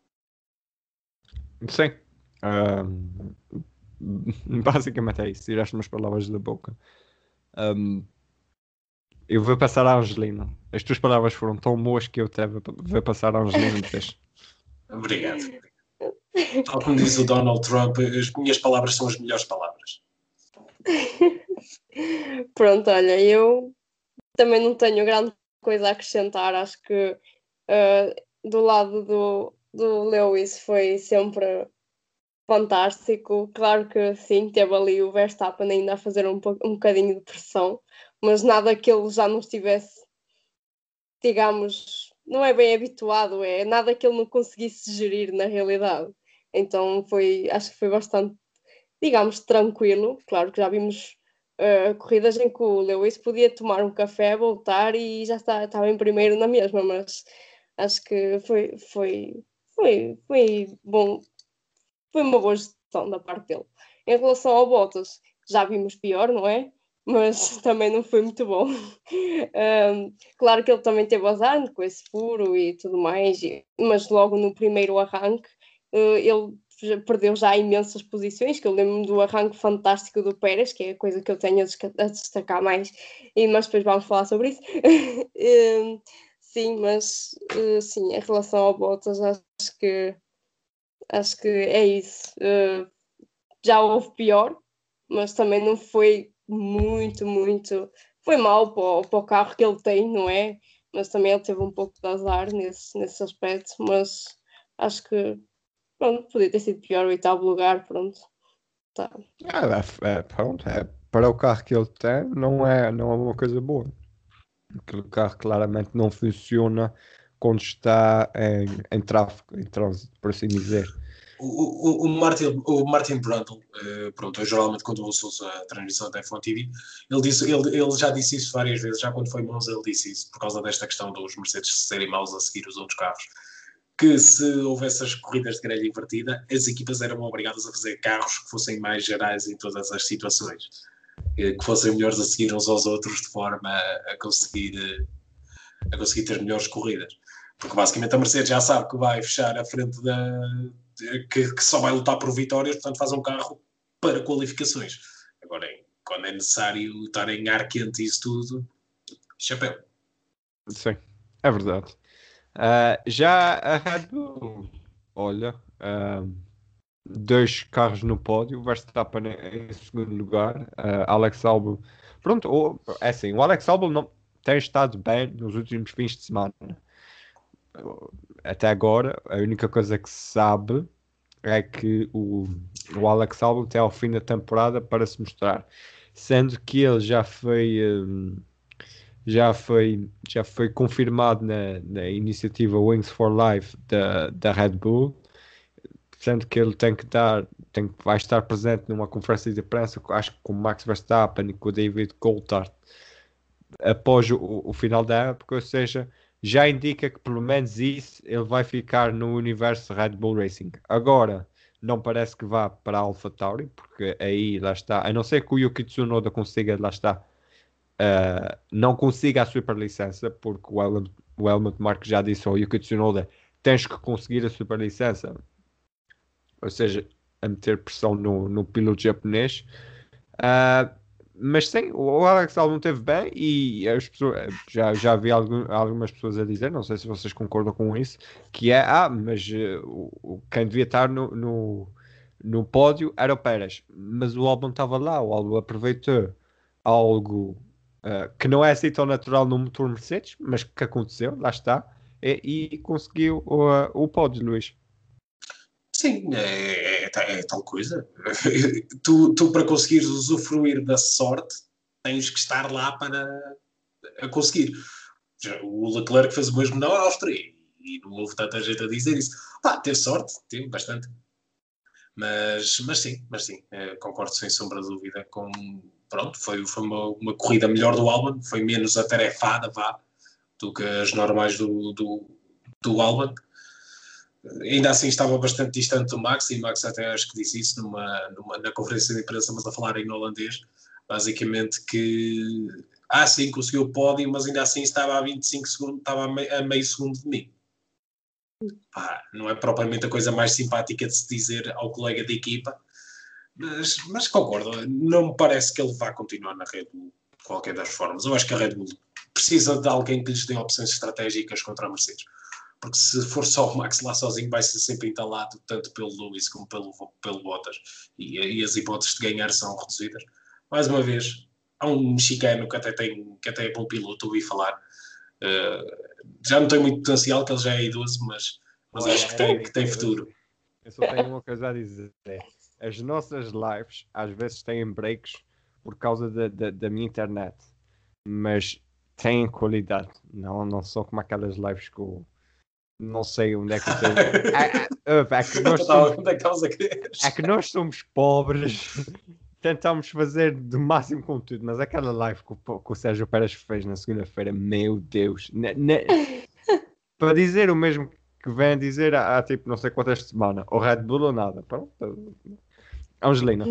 Sim. Um, basicamente é isso. Tiraste umas palavras da boca. Um, eu vou passar à Angelina. As tuas palavras foram tão boas que eu até vou passar à Angelina depois. Obrigado. Tal como diz o Donald Trump, as minhas palavras são as melhores palavras. Pronto, olha, eu também não tenho grande coisa a acrescentar. Acho que uh, do lado do, do Lewis foi sempre fantástico. Claro que sim, teve ali o Verstappen ainda a fazer um, um bocadinho de pressão, mas nada que ele já não estivesse, digamos, não é bem habituado, é nada que ele não conseguisse gerir na realidade. Então foi, acho que foi bastante, digamos, tranquilo. Claro que já vimos uh, corridas em que o Lewis podia tomar um café, voltar e já está, estava em primeiro na mesma, mas acho que foi, foi, foi, foi bom, foi uma boa gestão da parte dele. Em relação ao Bottas, já vimos pior, não é? Mas também não foi muito bom. um, claro que ele também teve azar com esse furo e tudo mais, e, mas logo no primeiro arranque uh, ele perdeu já imensas posições, que eu lembro do arranque fantástico do Pérez, que é a coisa que eu tenho a destacar mais, e, mas depois vamos falar sobre isso. um, sim, mas uh, sim, em relação ao Bottas, acho que acho que é isso. Uh, já houve pior, mas também não foi muito, muito. Foi mal para o, para o carro que ele tem, não é? Mas também ele teve um pouco de azar nesse, nesse aspecto. Mas acho que, pronto, podia ter sido pior o oitavo lugar, pronto. Tá. É, é, é, pronto, é, para o carro que ele tem, não é, não é uma coisa boa. Aquele carro claramente não funciona quando está em, em tráfego, em trânsito, por assim dizer. O, o, o Martin, o Martin Brundle, uh, pronto, eu geralmente quando ouço a transmissão da F um T V, ele, disse, ele, ele já disse isso várias vezes, já quando foi Monza ele disse isso, por causa desta questão dos Mercedes serem maus a seguir os outros carros, que se houvesse as corridas de grelha invertida, as equipas eram obrigadas a fazer carros que fossem mais gerais em todas as situações, que fossem melhores a seguir uns aos outros de forma a, a conseguir, a conseguir ter melhores corridas. Porque basicamente a Mercedes já sabe que vai fechar a frente da... Que, que só vai lutar por vitórias, portanto faz um carro para qualificações. Agora, quando é necessário estar em ar quente e isso tudo, chapéu. Sim, é verdade. Uh, já a Red Bull, olha, uh, dois carros no pódio, Verstappen em segundo lugar, uh, Alex Albon. Pronto, o, é assim, o Alex Albon não tem estado bem nos últimos fins de semana. Até agora, a única coisa que se sabe é que o, o Alex Albon tem ao fim da temporada para se mostrar, sendo que ele já foi um, já foi já foi confirmado na, na iniciativa Wings for Life da, da Red Bull, sendo que ele tem que dar tem, vai estar presente numa conferência de imprensa, acho que com o Max Verstappen e com o David Coulthard após o, o final da época, ou seja, já indica que pelo menos isso ele vai ficar no universo Red Bull Racing. Agora, não parece que vá para a AlphaTauri, porque aí lá está, a não ser que o Yuki Tsunoda consiga, lá está, uh, não consiga a superlicença, porque o Helmut, o Helmut Marko já disse ao Yuki Tsunoda, tens que conseguir a superlicença, ou seja, a meter pressão no, no piloto japonês. Uh, mas sim, o Alex Albon teve bem e as pessoas, já, já vi algum, algumas pessoas a dizer, não sei se vocês concordam com isso, que é, ah, mas uh, o, quem devia estar no, no, no pódio era o Pérez, mas o Albon estava lá, o Albon aproveitou algo uh, que não é assim tão natural no motor Mercedes, mas que aconteceu, lá está, e, e conseguiu o, uh, o pódio, Luís. Sim, é, é, é tal coisa. tu, tu, para conseguires usufruir da sorte, tens que estar lá para a conseguir. O Leclerc fez o mesmo na Áustria e não houve tanta gente a dizer isso. Pá, teve sorte, teve bastante. Mas, mas sim, mas sim, é, concordo sem sombra de dúvida com... Pronto, foi, foi uma, uma corrida melhor do Albon, foi menos atarefada, vá, do que as normais do, do, do Albon. Ainda assim estava bastante distante do Max, e o Max até acho que disse isso numa, numa, na conferência de imprensa, mas a falar em holandês, basicamente que, ah sim, conseguiu o pódio, mas ainda assim estava a vinte e cinco segundos, estava a meio, a meio segundo de mim. Pá, não é propriamente a coisa mais simpática de se dizer ao colega de equipa, mas, mas concordo, não me parece que ele vá continuar na Red Bull, de qualquer das formas. Eu acho que a Red Bull precisa de alguém que lhes dê opções estratégicas contra a Mercedes. Porque se for só o Max lá sozinho, vai ser sempre entalado tanto pelo Lewis como pelo, pelo Bottas, e, e as hipóteses de ganhar são reduzidas. Mais uma vez, há um mexicano que até, tem, que até é bom piloto, ouvi falar. Uh, já não tem muito potencial, que ele já é idoso, mas, mas Olha, acho que é tem, assim, que tem eu, futuro. eu só tenho uma coisa a dizer. As nossas lives às vezes têm breaks por causa da, da, da minha internet, mas têm qualidade. Não, não são como aquelas lives que eu não sei onde é que eu tenho. É, é, é que nós somos, Onde é que estavas a querer? é que nós somos pobres. Tentamos fazer do máximo com tudo, mas aquela live que o, que o Sérgio Pérez fez na segunda-feira, meu Deus, ne, ne, para dizer o mesmo que vem a dizer há, há tipo não sei quantas semanas, ou Red Bull ou nada. Pronto, Angelina.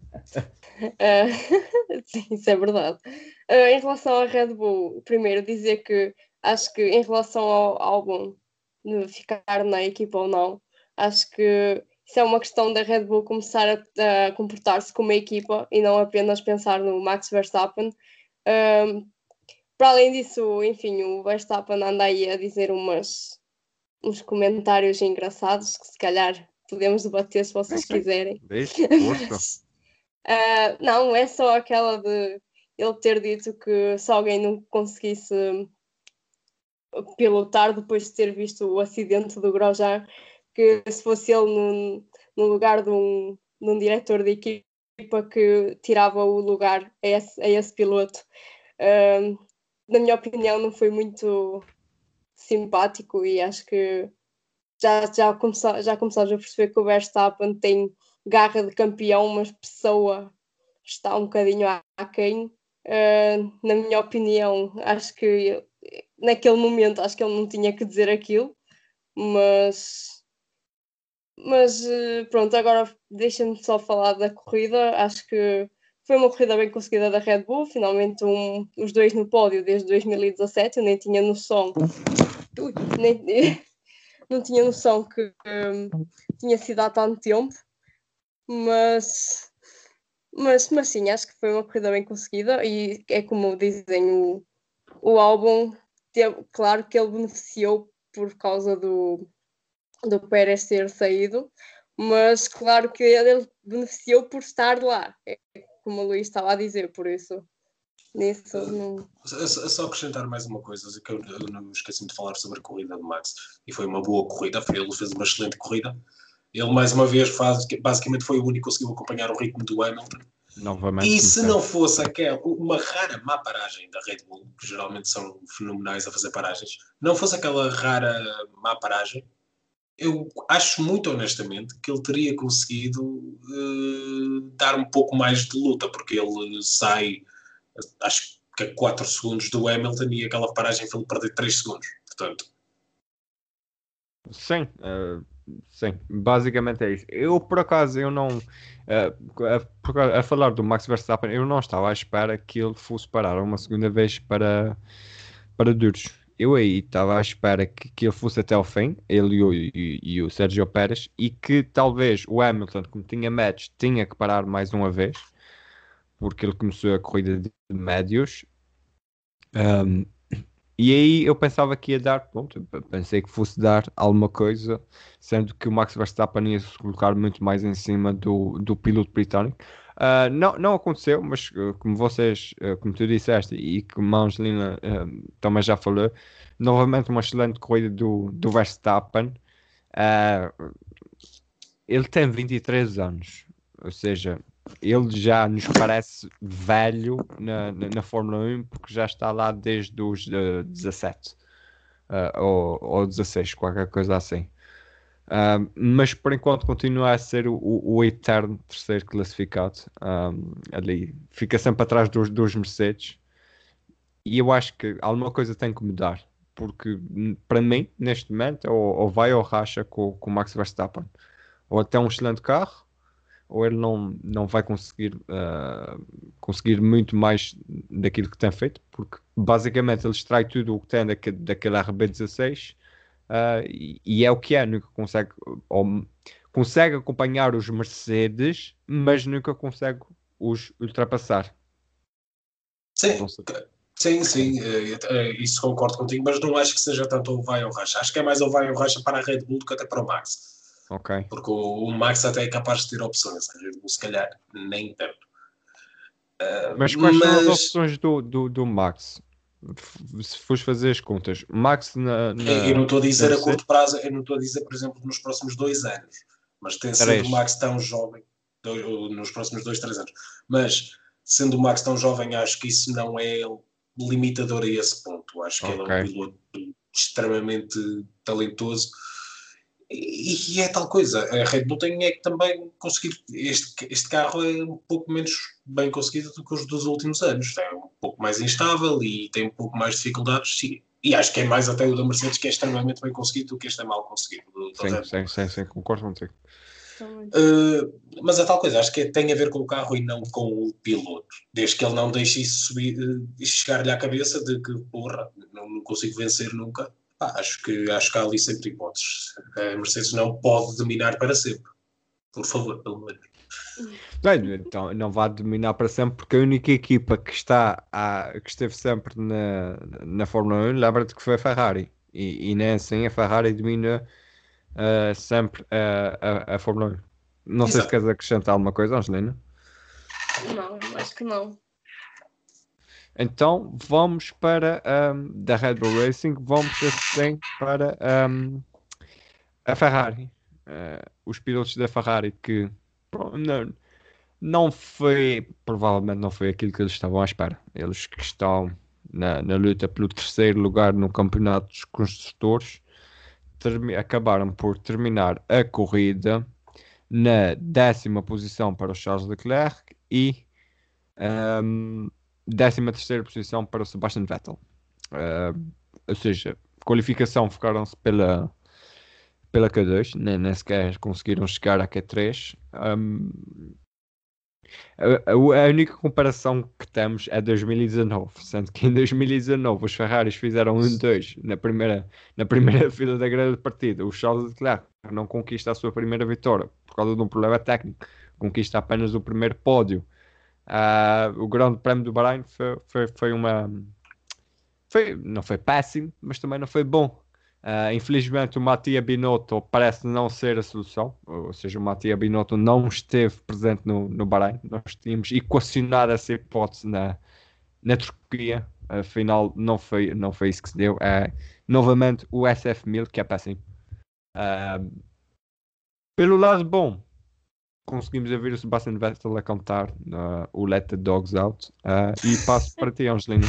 Uh, sim, isso é verdade. Uh, em relação à Red Bull, primeiro dizer que acho que em relação ao álbum de ficar na equipa ou não, acho que isso é uma questão da Red Bull começar a, a comportar-se como uma equipa e não apenas pensar no Max Verstappen. Um, para além disso, enfim, o Verstappen anda aí a dizer umas, uns comentários engraçados que se calhar podemos debater se vocês Sim, sim. quiserem. Deixa, força. Uh, não, é só aquela de ele ter dito que se alguém não conseguisse pilotar depois de ter visto o acidente do Grosjean, que se fosse ele no, no lugar de um, de um diretor de equipa que tirava o lugar a esse, a esse piloto. Uh, na minha opinião não foi muito simpático e acho que já, já, começa, já começamos a perceber que o Verstappen tem garra de campeão, mas pessoa está um bocadinho aquém. Uh, na minha opinião, acho que naquele momento acho que ele não tinha que dizer aquilo, mas, mas pronto, agora deixa-me só falar da corrida. Acho que foi uma corrida bem conseguida da Red Bull, finalmente um, os dois no pódio desde dois mil e dezassete. Eu nem tinha noção, Ui, nem, não tinha noção que um, tinha sido há tanto tempo, mas, mas, mas sim, acho que foi uma corrida bem conseguida e é como dizem, o, o álbum, teve, claro que ele beneficiou por causa do, do Pérez ter saído, mas claro que ele beneficiou por estar lá, é como o Luís estava a dizer, por isso nisso não... Só acrescentar mais uma coisa, que eu não esqueci de falar sobre a corrida do Max, e foi uma boa corrida, ele fez uma excelente corrida. Ele mais uma vez faz, basicamente foi o único que conseguiu acompanhar o ritmo do Hamilton. Novamente, e se não fosse aquela, uma rara má paragem da Red Bull, que geralmente são fenomenais a fazer paragens, não fosse aquela rara má paragem, eu acho muito honestamente que ele teria conseguido uh, dar um pouco mais de luta, porque ele sai, acho que a quatro segundos do Hamilton e aquela paragem foi ele perder três segundos, portanto. Sim, uh, sim, basicamente é isso. Eu, por acaso, eu não... Uh, a, a falar do Max Verstappen, eu não estava à espera que ele fosse parar uma segunda vez para, para duros. Eu aí estava à espera que, que ele fosse até ao fim, ele e o, e, e o Sérgio Pérez, e que talvez o Hamilton, como tinha médios, tinha que parar mais uma vez, porque ele começou a corrida de médios. Um, E aí eu pensava que ia dar, pronto, pensei que fosse dar alguma coisa, sendo que o Max Verstappen ia se colocar muito mais em cima do, do piloto britânico. Ah, não, não aconteceu, mas uh, como vocês, uh, como tu disseste e como a Angelina uh, também já falou, novamente uma excelente corrida do, do Verstappen. Ah, ele tem vinte e três anos, ou seja, ele já nos parece velho na, na, na Fórmula um porque já está lá desde os uh, dezassete uh, ou, ou dezasseis, qualquer coisa assim. Uh, mas por enquanto continua a ser o, o, o eterno terceiro classificado. Um, ali fica sempre atrás dos, dos Mercedes. E eu acho que alguma coisa tem que mudar. Porque para mim, neste momento, ou, ou vai ou racha com, com o Max Verstappen. Ou até um excelente carro, ou ele não, não vai conseguir, uh, conseguir muito mais daquilo que tem feito, porque basicamente ele extrai tudo o que tem daquele, daquele R B dezasseis uh, e, e é o que é, nunca consegue, ou, consegue acompanhar os Mercedes, mas nunca consegue os ultrapassar. Sim, sim, sim, uh, isso concordo contigo, mas não acho que seja tanto ou vai ou racha. Acho que é mais ou vai ou racha para a Red Bull do que até para o Max. Ok. Porque o, o Max até é capaz de ter opções, a Red Bull se calhar nem tanto. Uh, mas quais são as mas opções do, do, do Max? Se fores fazer as contas, Max na, eu na, não estou a dizer na a curto prazo, eu não estou a dizer, por exemplo, nos próximos dois anos, mas tem, sendo o três. Max tão jovem, nos próximos dois, três anos, mas sendo o Max tão jovem, acho que isso não é limitador a esse ponto. Acho que ele é um Ok. piloto extremamente talentoso. E, e é tal coisa, a Red Bull tem é que também conseguir, este, este carro é um pouco menos bem conseguido do que os dos últimos anos, é um pouco mais instável e tem um pouco mais de dificuldades, sim. E acho que é mais até o da Mercedes que é extremamente bem conseguido do que este é mal conseguido do, do Sim, Red Bull. sim, sim, sim, concordo contigo. Uh, mas a tal coisa, acho que tem a ver com o carro e não com o piloto, desde que ele não deixe isso subir, uh, chegar-lhe à cabeça de que, porra, não, não consigo vencer nunca. Ah, acho, que, acho que há ali sempre hipóteses. A Mercedes não pode dominar para sempre. Por favor, pelo menos. Bem, então não vai dominar para sempre, porque a única equipa que está a, que esteve sempre na, na Fórmula um, lembra-te que foi a Ferrari. E, e nem assim a Ferrari domina uh, sempre a, a, a Fórmula um. Não sei se Exato. queres acrescentar alguma coisa, Angelina. Não, acho que não. Então vamos para um, da Red Bull Racing, vamos assim para um, a Ferrari. Uh, os pilotos da Ferrari que pô, não, não foi, provavelmente não foi aquilo que eles estavam à espera. Eles que estão na, na luta pelo terceiro lugar no campeonato dos construtores termi- acabaram por terminar a corrida na décima posição para o Charles Leclerc e um, décima terceira posição para o Sebastian Vettel. Uh, ou seja, qualificação focaram-se pela, pela Q dois, nem, nem sequer conseguiram chegar à Q três. Um, a, a- a única comparação que temos é dois mil e dezanove, sendo que em dois mil e dezanove os Ferraris fizeram um dois na primeira, na primeira fila da grande partida. O Charles Leclerc não conquista a sua primeira vitória por causa de um problema técnico, conquista apenas o primeiro pódio. Ah, o Grande Prémio do Bahrein foi, foi, foi uma. Foi, não foi péssimo, mas também não foi bom. Ah, infelizmente, o Mattia Binotto parece não ser a solução, ou seja, o Mattia Binotto não esteve presente no, no Bahrein. Nós tínhamos equacionado essa hipótese na, na Turquia, afinal, não foi, não foi isso que se deu. É, novamente, o S F mil, que é péssimo. Ah, pelo lado bom, conseguimos ouvir o Sebastian Vettel a cantar uh, o Let the Dogs Out. Uh, e passo para ti, Angelina.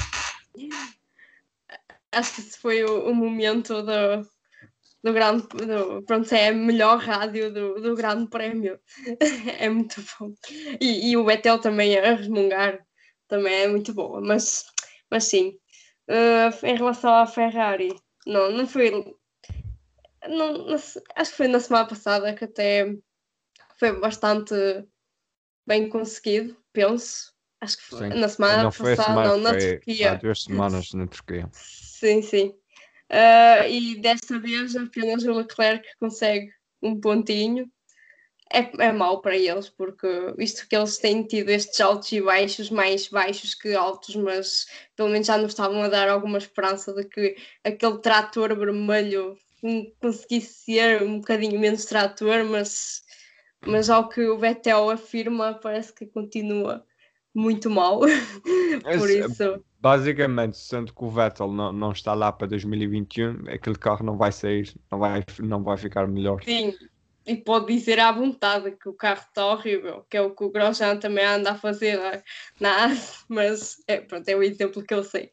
Acho que esse foi o, o momento do, do grande. Do, pronto, é a melhor rádio do, do Grande Prémio. É muito bom. E, e o Vettel também a resmungar também é muito boa. Mas, mas sim, uh, em relação à Ferrari, não, não foi. Não, não, acho que foi na semana passada que até foi bastante bem conseguido, penso. Acho que foi Sim. na semana Não foi a passada, semana, não, na foi há Turquia. duas semanas na Turquia. Sim, sim. Uh, e desta vez apenas o Leclerc consegue um pontinho. É, é mau para eles, porque visto que eles têm tido estes altos e baixos, mais baixos que altos, mas pelo menos já nos estavam a dar alguma esperança de que aquele trator vermelho conseguisse ser um bocadinho menos trator, mas, mas ao que o Vettel afirma, parece que continua muito mal. Por Esse, isso. basicamente, sendo que o Vettel não, não está lá para dois mil e vinte e um, aquele carro não vai sair, não vai, não vai ficar melhor. Sim, e pode dizer à vontade que o carro está horrível, que é o que o Grosjean também anda a fazer na, na A S, mas é, pronto, é o exemplo que eu sei.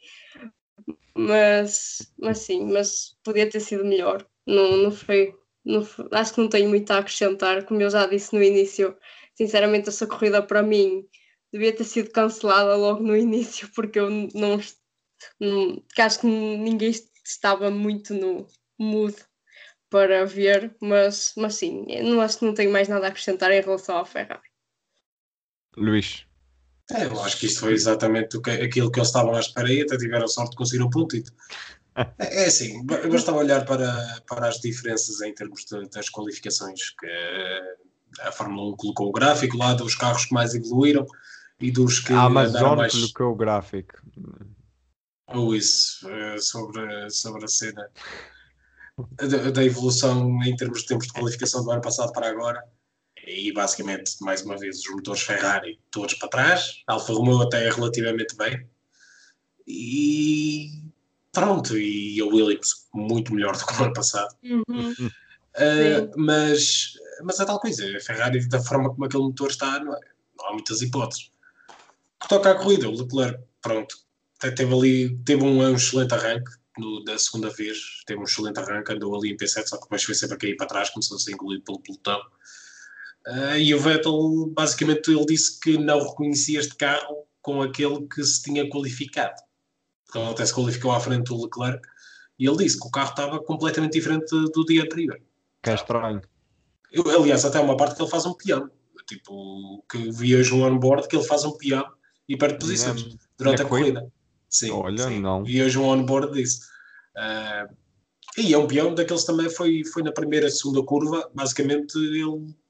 Mas, mas sim, mas podia ter sido melhor. Não, não foi, não foi- acho que não tenho muito a acrescentar, como eu já disse no início. Sinceramente, essa corrida para mim devia ter sido cancelada logo no início, porque eu não, não que acho que ninguém estava muito no mood para ver, mas, mas sim, não acho que não tenho mais nada a acrescentar em relação ao Ferrari. Luís. É, eu acho que isto foi exatamente o que, aquilo que eles estavam à espera e até tiveram sorte de conseguir um puntito. É, é assim, basta olhar para, para as diferenças em termos de, das qualificações, que a Fórmula um colocou o gráfico lá dos carros que mais evoluíram e dos que A andaram Amazon mais. colocou o gráfico. Ou isso, sobre, sobre a cena da, da evolução em termos de tempos de qualificação do ano passado para agora. E basicamente, mais uma vez, os motores Ferrari todos para trás, a Alfa Romeo até é relativamente bem, e pronto, e a Williams muito melhor do que o ano passado. Uhum. Uh, Sim. mas, mas é tal coisa, a Ferrari, da forma como aquele motor está, não, é, não há muitas hipóteses. O que toca à corrida, o Leclerc, pronto, teve ali, teve um, um excelente arranque. No, da segunda vez, teve um excelente arranque, andou ali em P sete, só que depois foi sempre a cair para trás, começou a ser engolido pelo pelotão. Uh, e o Vettel, basicamente, ele disse que não reconhecia este carro com aquele que se tinha qualificado. Então, ele até se qualificou à frente do Leclerc e ele disse que o carro estava completamente diferente do dia anterior. Que é estranho. Eu, aliás, até uma parte que ele faz um peão. Tipo, que vi hoje um on-board que ele faz um peão e perde posições Na, na durante a corrida? corrida. Sim, Olha, sim. não. Vi hoje um on-board disso. Uh, e é um peão daqueles também, foi, foi na primeira, segunda curva, basicamente ele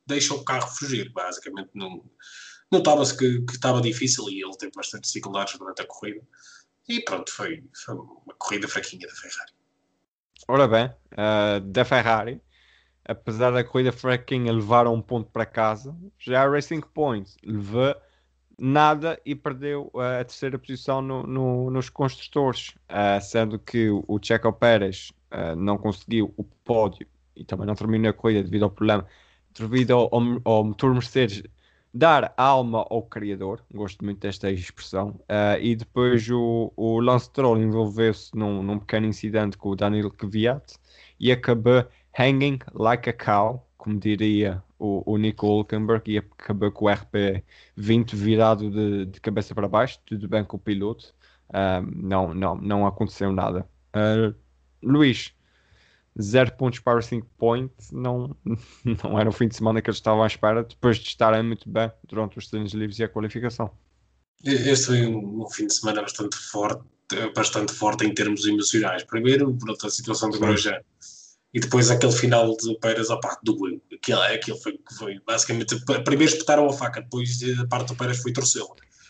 deixa o carro fugir, basicamente. Não, notava-se que estava difícil e ele teve bastante dificuldades durante a corrida. E pronto, foi, foi uma corrida fraquinha da Ferrari. Ora bem, uh, da Ferrari, apesar da corrida fraquinha levar um ponto para casa, já a Racing Point levou nada e perdeu uh, a terceira posição no, no, nos construtores, uh, sendo que o, o Checo Pérez uh, não conseguiu o pódio e também não terminou a corrida devido ao problema, devido ao, ao, ao motor Mercedes dar alma ao criador, gosto muito desta expressão, uh, e depois o, o Lance Stroll envolveu-se num, num pequeno incidente com o Daniel Kvyat e acabou hanging like a cow, como diria o, o Nico Hülkenberg, e acabou com o R P vinte virado de, de cabeça para baixo, tudo bem com o piloto, uh, não, não, não aconteceu nada. Uh, Luís, zero pontos para o cinco Point, não, não era o fim de semana que eles estavam à espera, depois de estarem muito bem durante os treinos livres e a qualificação. Este foi um, um fim de semana bastante forte, bastante forte em termos emocionais. Primeiro, por outra situação do Grosjean. E depois aquele final do Pérez, a parte doeu. Aquilo, aquilo foi, foi basicamente, primeiro espetaram a faca, depois a parte do Pérez foi torcê-la.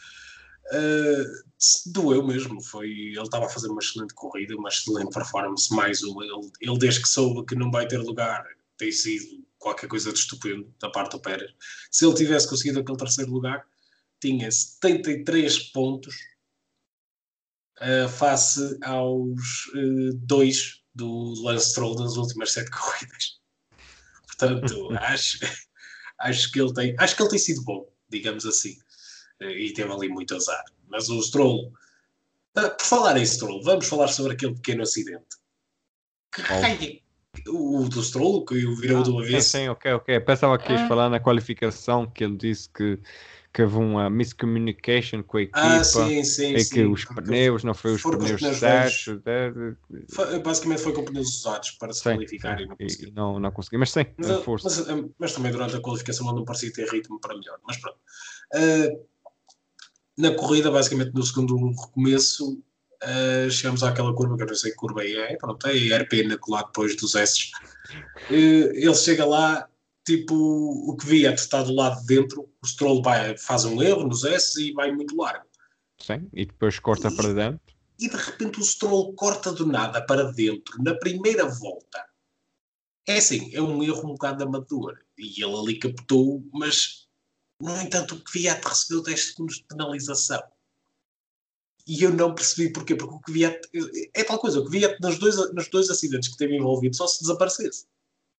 Uh, doeu mesmo, foi, ele estava a fazer uma excelente corrida, uma excelente performance, mais uma, ele, ele desde que soube que não vai ter lugar, tem sido qualquer coisa de estupendo da parte do Pérez. Se ele tivesse conseguido aquele terceiro lugar, tinha setenta e três pontos uh, face aos uh, dois do Lance Stroll nas últimas sete corridas. Portanto, acho, acho, que ele tem, acho que ele tem sido bom, digamos assim, e teve ali muito azar. Mas o Stroll, por falar em Stroll, vamos falar sobre aquele pequeno acidente. Que raio, o do Stroll, que o virou ah, do avesso. Sim, sim, ok, ok. Pensava que ias ah. falar na qualificação, que ele disse que que houve uma miscommunication com a equipa, ah, sim, sim, e sim, que os pneus, não foi os pneus, pneus certos. Foi, basicamente foi com pneus usados para se sim, qualificar sim, e não consegui. E não, não consegui, mas sim, mas, força. Mas, mas também durante a qualificação ele não parecia ter ritmo para melhor, mas pronto. Uh, na corrida, basicamente no segundo recomeço, uh, chegamos àquela curva, que eu não sei que curva é, pronto, é a R P na colar depois dos S. Uh, ele chega lá, tipo, o que via está do lado de dentro, o Stroll vai, faz um erro nos S e vai muito largo. Sim, e depois corta e, para dentro. E de repente o Stroll corta do nada para dentro, na primeira volta. É assim, é um erro um bocado amador. E ele ali captou, mas, no entanto, o Kvyat recebeu dez segundos de penalização. E eu não percebi porquê, porque o Kvyat, é tal coisa, o Kvyat nos dois, nos dois acidentes que teve envolvido só se desaparecesse.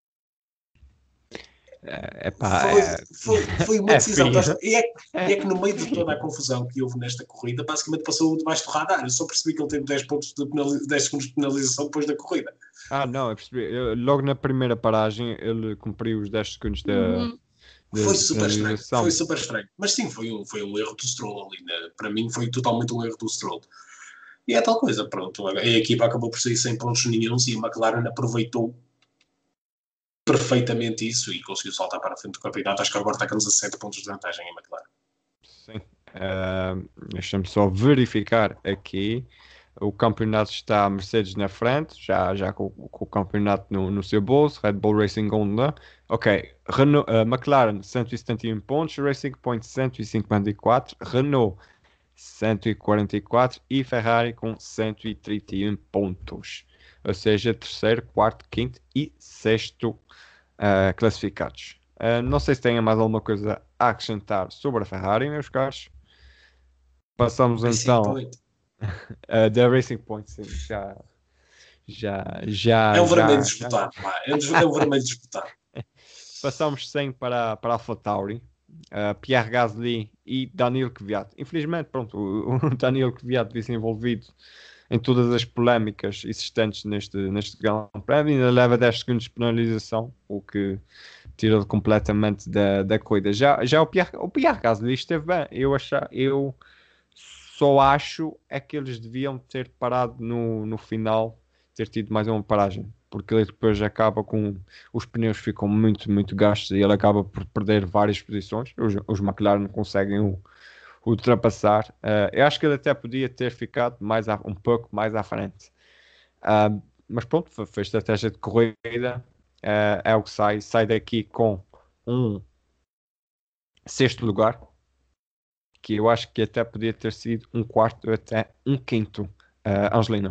É, epá, foi, é... foi, foi uma decisão. É, é, é que no meio de toda a confusão que houve nesta corrida, basicamente passou debaixo do radar. Eu só percebi que ele teve dez, pontos de penaliz... dez segundos de penalização depois da corrida. Ah, não, eu percebi. Eu, logo na primeira paragem ele cumpriu os dez segundos da. Uhum. De, foi super estranho. Foi super estranho. Mas sim, foi um, foi um erro do Stroll ali. Né? Para mim foi totalmente um erro do Stroll. E é tal coisa, pronto. A equipa acabou por sair sem pontos nenhuns e a McLaren aproveitou perfeitamente isso e conseguiu saltar para a frente do campeonato. Acho que agora está com dezessete pontos de vantagem em McLaren. Sim. Uh, Deixa-me só verificar aqui. O campeonato está a Mercedes na frente, já, já com, com o campeonato no, no seu bolso. Red Bull Racing Honda. Ok. Renault, uh, McLaren cento e setenta e um pontos, Racing Point cento e cinquenta e quatro, Renault cento e quarenta e quatro e Ferrari com cento e trinta e um pontos. Ou seja, terceiro, quarto, quinto e sexto uh, classificados. Uh, não sei se tenha mais alguma coisa a acrescentar sobre a Ferrari, meus caros. Passamos Racing então uh, da Racing Point, sim, já, já, já. É um já, vermelho disputado, já... é um vermelho disputado. Passamos sem para, para a AlphaTauri. Uh, Pierre Gasly e Daniel Kvyat. Infelizmente, pronto, o, o Daniel Kvyat disse envolvido em todas as polémicas existentes neste, neste Grande Prémio, ainda leva dez segundos de penalização, o que tira-lhe completamente da, da corrida. Já, já o, Pierre, o Pierre Gasly esteve bem, eu, achar, eu só acho é que eles deviam ter parado no, no final, ter tido mais uma paragem, porque ele depois acaba com, os pneus ficam muito, muito gastos e ele acaba por perder várias posições, os, os McLaren conseguem o ultrapassar. Uh, eu acho que ele até podia ter ficado mais a, um pouco mais à frente. Uh, mas pronto, foi, foi estratégia de corrida. Uh, é o que sai. Sai daqui com um sexto lugar, que eu acho que até podia ter sido um quarto ou até um quinto. Uh, Angelina.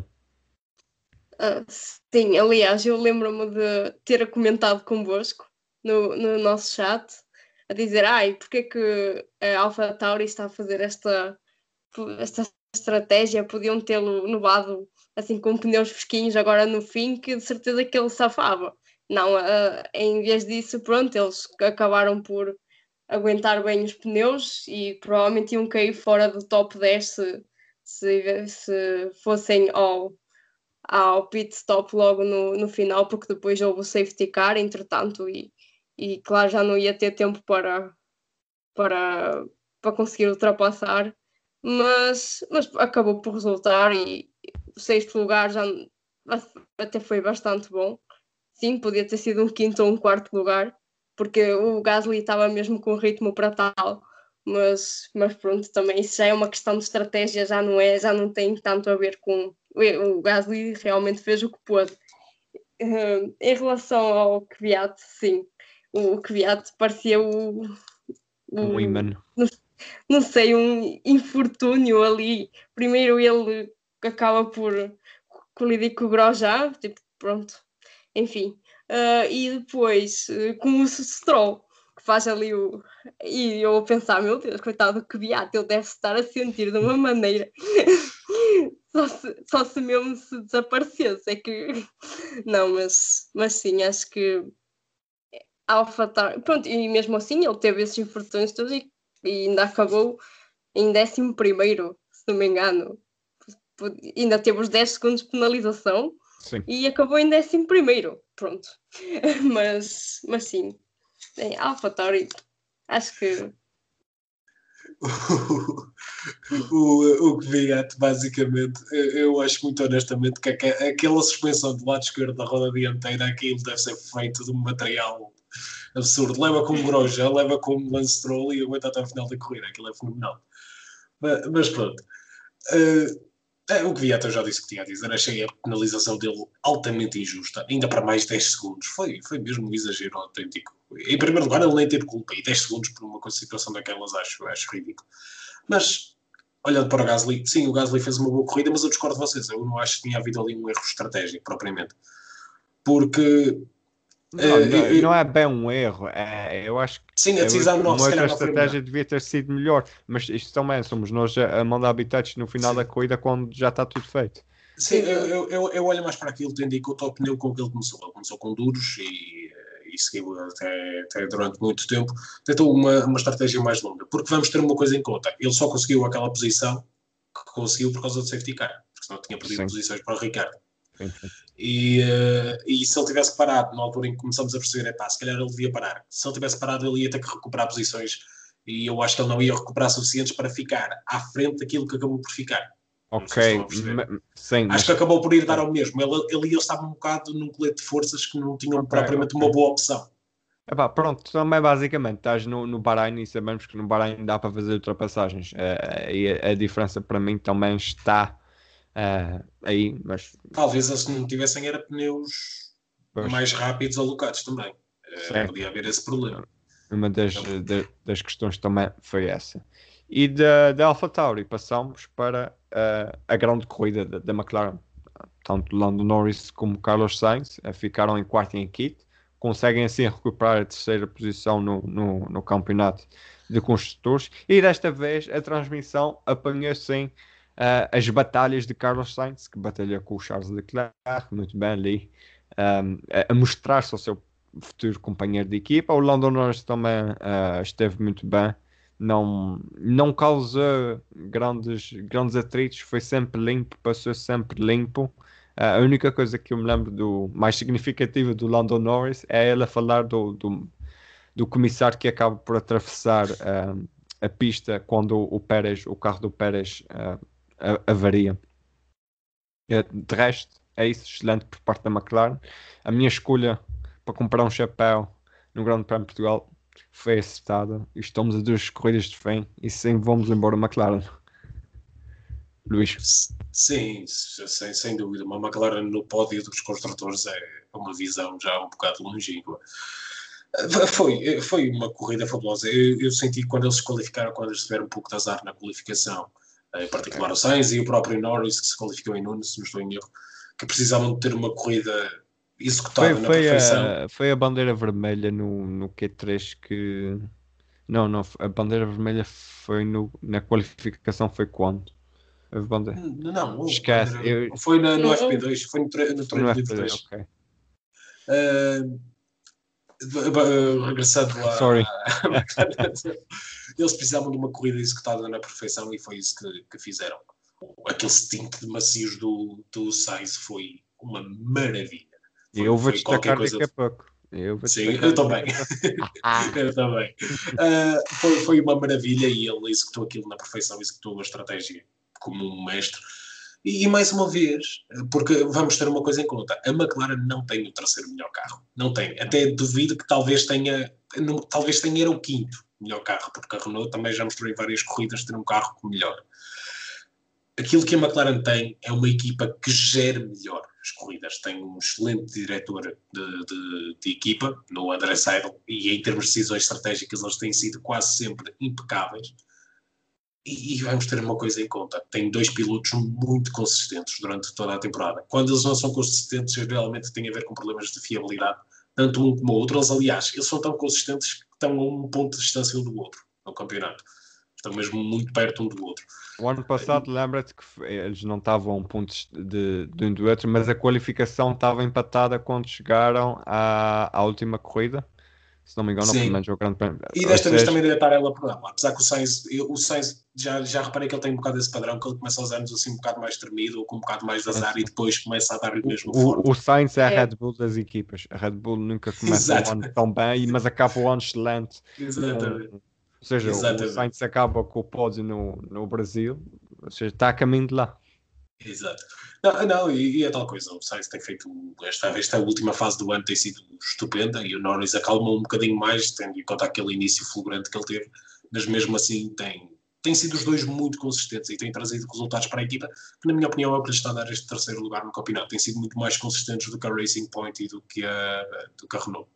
Ah, sim, aliás, eu lembro-me de ter comentado convosco no, no nosso chat a dizer, ai, porque é que a AlphaTauri está a fazer esta, esta estratégia? Podiam tê-lo levado assim com pneus fresquinhos agora no fim, que de certeza que ele safava. Não, uh, em vez disso, pronto, eles acabaram por aguentar bem os pneus e provavelmente iam cair fora do top dez se, se, se fossem ao ao pit stop logo no, no final, porque depois houve o safety car, entretanto, e, e claro, já não ia ter tempo para, para, para conseguir ultrapassar, mas, mas acabou por resultar e o sexto lugar já até foi bastante bom. Sim, podia ter sido um quinto ou um quarto lugar, porque o Gasly estava mesmo com ritmo para tal, mas, mas pronto, também isso já é uma questão de estratégia, já não é, já não tem tanto a ver com o Gasly realmente fez o que pôde. Uh, em relação ao Kvyat, sim, o Kvyat parecia o, o Um imã. não, não sei, um infortúnio ali. Primeiro ele acaba por colidir com o Grosjean, tipo, pronto, enfim. Uh, e depois uh, com o Stroll, que faz ali o. E eu a pensar, meu Deus, coitado do Kvyat, ele deve estar a sentir de uma maneira. só, se, só se mesmo se desaparecesse. É que. Não, mas, mas sim, acho que a AlphaTauri. Pronto, e mesmo assim ele teve esses infortúnios todos e, e ainda acabou em décimo primeiro, se não me engano. Ainda teve os dez segundos de penalização. Sim. E acabou em décimo primeiro, pronto. mas, mas sim, em AlphaTauri, acho que... o, o Kvyat, basicamente, eu acho muito honestamente que aquela suspensão do lado esquerdo da roda dianteira, aquilo deve ser feito de um material absurdo. Leva com um Grosjean, leva com um Lance Stroll e aguenta até o final da corrida. Aquilo é fenomenal. Mas, mas pronto. Uh, É, o que Kvyat eu já disse que tinha a dizer, achei a penalização dele altamente injusta, ainda para mais dez segundos, foi, foi mesmo um exagero autêntico. Em primeiro lugar, ele nem teve culpa, e dez segundos por uma situação daquelas acho, acho ridículo. Mas, olhando para o Gasly, sim, o Gasly fez uma boa corrida, mas eu discordo de vocês, eu não acho que tinha havido ali um erro estratégico, propriamente. Porque... Não, Uh, não, eu, não é bem um erro. É, eu acho que sim, a eu acho decisão que não, se uma outra calhar não foi melhor. estratégia devia ter sido melhor. Mas isto também somos nós a, a mandar habitats no final Sim. da corrida quando já está tudo feito. Sim, eu, eu, eu olho mais para aquilo, tendo em conta o pneu com que ele começou. Ele começou com duros e, e seguiu até, até durante muito tempo. Tentou uma, uma estratégia mais longa, porque vamos ter uma coisa em conta. Ele só conseguiu aquela posição que conseguiu por causa do safety car, porque senão tinha perdido Sim, posições para o Ricardo. sim, sim. E, uh, e se ele tivesse parado, na altura em que começamos a perceber, epá, se calhar ele devia parar. Se ele tivesse parado, ele ia ter que recuperar posições e eu acho que ele não ia recuperar suficientes para ficar à frente daquilo que acabou por ficar. Não sei se estão a Ok, perceber. m- sim, Acho mas que acabou por ir dar ao mesmo. Ele, ele ia estar um bocado num colete de forças que não tinham ok, propriamente ok. uma boa opção. Epá, pronto, também basicamente estás no, no Bahrein e sabemos que no Bahrein dá para fazer ultrapassagens. Eh, e a, a diferença para mim também está eh, aí, mas Talvez eles não tivessem era pneus pois, mais rápidos alocados também. Uh, sim. podia haver esse problema. Uma das, Então, da- das questões também foi essa. E da, da AlphaTauri passamos para uh, a grande corrida da, da McLaren. Tanto Lando Norris como Carlos Sainz uh, ficaram em quarto e em quinto. Conseguem assim recuperar a terceira posição no, no, no campeonato de construtores. E desta vez a transmissão apanhou sim uh, as batalhas de Carlos Sainz, que batalha com o Charles Leclerc, muito bem ali, um, a, a mostrar-se ao seu futuro companheiro de equipa. O Lando Norris também uh, esteve muito bem, não, não causou grandes, grandes atritos, foi sempre limpo, passou sempre limpo. Uh, a única coisa que eu me lembro do mais significativo do Lando Norris é ele a falar do, do, do comissário que acaba por atravessar uh, a pista quando o, Pérez, o carro do Pérez uh, avaria. Uh, de resto, é isso, excelente por parte da McLaren. A minha escolha para comprar um chapéu no Grande Prémio de Portugal foi acertada. E estamos a duas corridas de fim e sim, vamos embora McLaren. Luís. sim, sem, sem dúvida. Uma McLaren no pódio dos construtores é uma visão já um bocado longínqua. Foi, foi uma corrida fabulosa. Eu, eu senti que quando eles se qualificaram, quando eles tiveram um pouco de azar na qualificação, em particular o Sainz e o próprio Norris, que se qualificou em nono, se não estou em erro, que precisavam de ter uma corrida executada Foi, na foi, perfeição. a, foi a bandeira vermelha no, no Q três que. Não, não, a bandeira vermelha foi no, na qualificação foi quando? A bandeira. Não, não, houve Esquece, bandeira- eu, foi na- no Não, F P dois, foi no, tre- no foi no treino livre F P dois, dois. ok. Uh, b- b- regressando Sorry. a. Eles precisavam de uma corrida executada na perfeição e foi isso que, que fizeram. Aquele stint de macios do, do Sainz foi uma maravilha. Foi, Eu vou foi qualquer destacar coisa. daqui a pouco. Eu vou Sim, destacar eu também. daqui a pouco. Eu também. Uh, foi, foi uma maravilha e ele executou aquilo na perfeição, executou a estratégia como um mestre. E, e mais uma vez, porque vamos ter uma coisa em conta, a McLaren não tem o terceiro melhor carro. Não tem. Até duvido que talvez tenha, não, talvez tenha era o quinto melhor carro, porque a Renault também já mostrou em várias corridas ter um carro melhor. Aquilo que a McLaren tem é uma equipa que gera melhor as corridas. Tem um excelente diretor de, de, de equipa, no André Seidel, e em termos de decisões estratégicas eles têm sido quase sempre impecáveis. E, e vamos ter uma coisa em conta, tem dois pilotos muito consistentes durante toda a temporada. Quando eles não são consistentes, realmente tem a ver com problemas de fiabilidade, tanto um como o outro. Eles, aliás, eles são tão consistentes que estão a um ponto de distância um do outro no campeonato. Estão mesmo muito perto um do outro. O ano passado, lembra-te que f- eles não estavam a um ponto de, de um do outro, mas a qualificação estava empatada quando chegaram à, à última corrida. Se não me engano, ou pelo Sim. menos o Grande Prémio. E Ou desta vez seja, também deve estar ela por ela. Apesar que o Sainz, eu, o Sainz já, já reparei que ele tem um bocado esse padrão, que ele começa aos anos assim um bocado mais tremido, ou com um bocado mais de azar, e depois começa a dar-lhe mesmo forte. o, o Sainz é a É. Red Bull das equipas. A Red Bull nunca começa o Exato. ano tão bem, mas acaba o ano excelente. Exatamente. Com- ou seja, o Exatamente. Sainz acaba com o pódio no, no Brasil, ou seja, está a caminho de lá. Exato. Não, não e, e é tal coisa. O Sainz tem feito esta, esta última fase do ano tem sido estupenda e o Norris acalmou um bocadinho mais, tendo em conta aquele início fulgurante que ele teve, mas mesmo assim tem, tem sido os dois muito consistentes e têm trazido resultados para a equipa, que na minha opinião é o que lhes está a dar este terceiro lugar no campeonato. Têm sido muito mais consistentes do que a Racing Point e do que a, do que a Renault.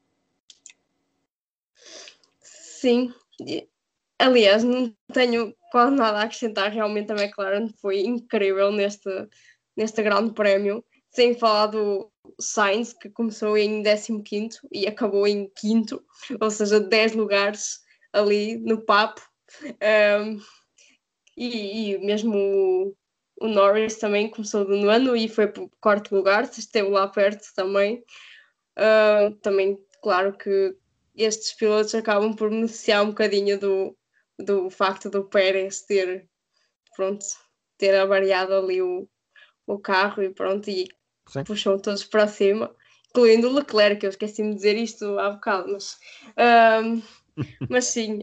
Sim. Aliás, não tenho quase nada a acrescentar. Realmente a McLaren foi incrível neste, neste grande prémio. Sem falar do Sainz, que começou em décimo quinto e acabou em quinto, ou seja, dez lugares ali no papo. Um, e, e mesmo o, o Norris também começou do nono e foi para o quarto lugar, esteve lá perto também. Uh, também, claro que estes pilotos acabam por beneficiar um bocadinho do, do facto do Pérez ter, pronto, ter avariado ali o, o carro e pronto, e Sim. puxou todos para cima, incluindo o Leclerc, que eu esqueci-me de dizer isto há bocado, mas, um, mas sim,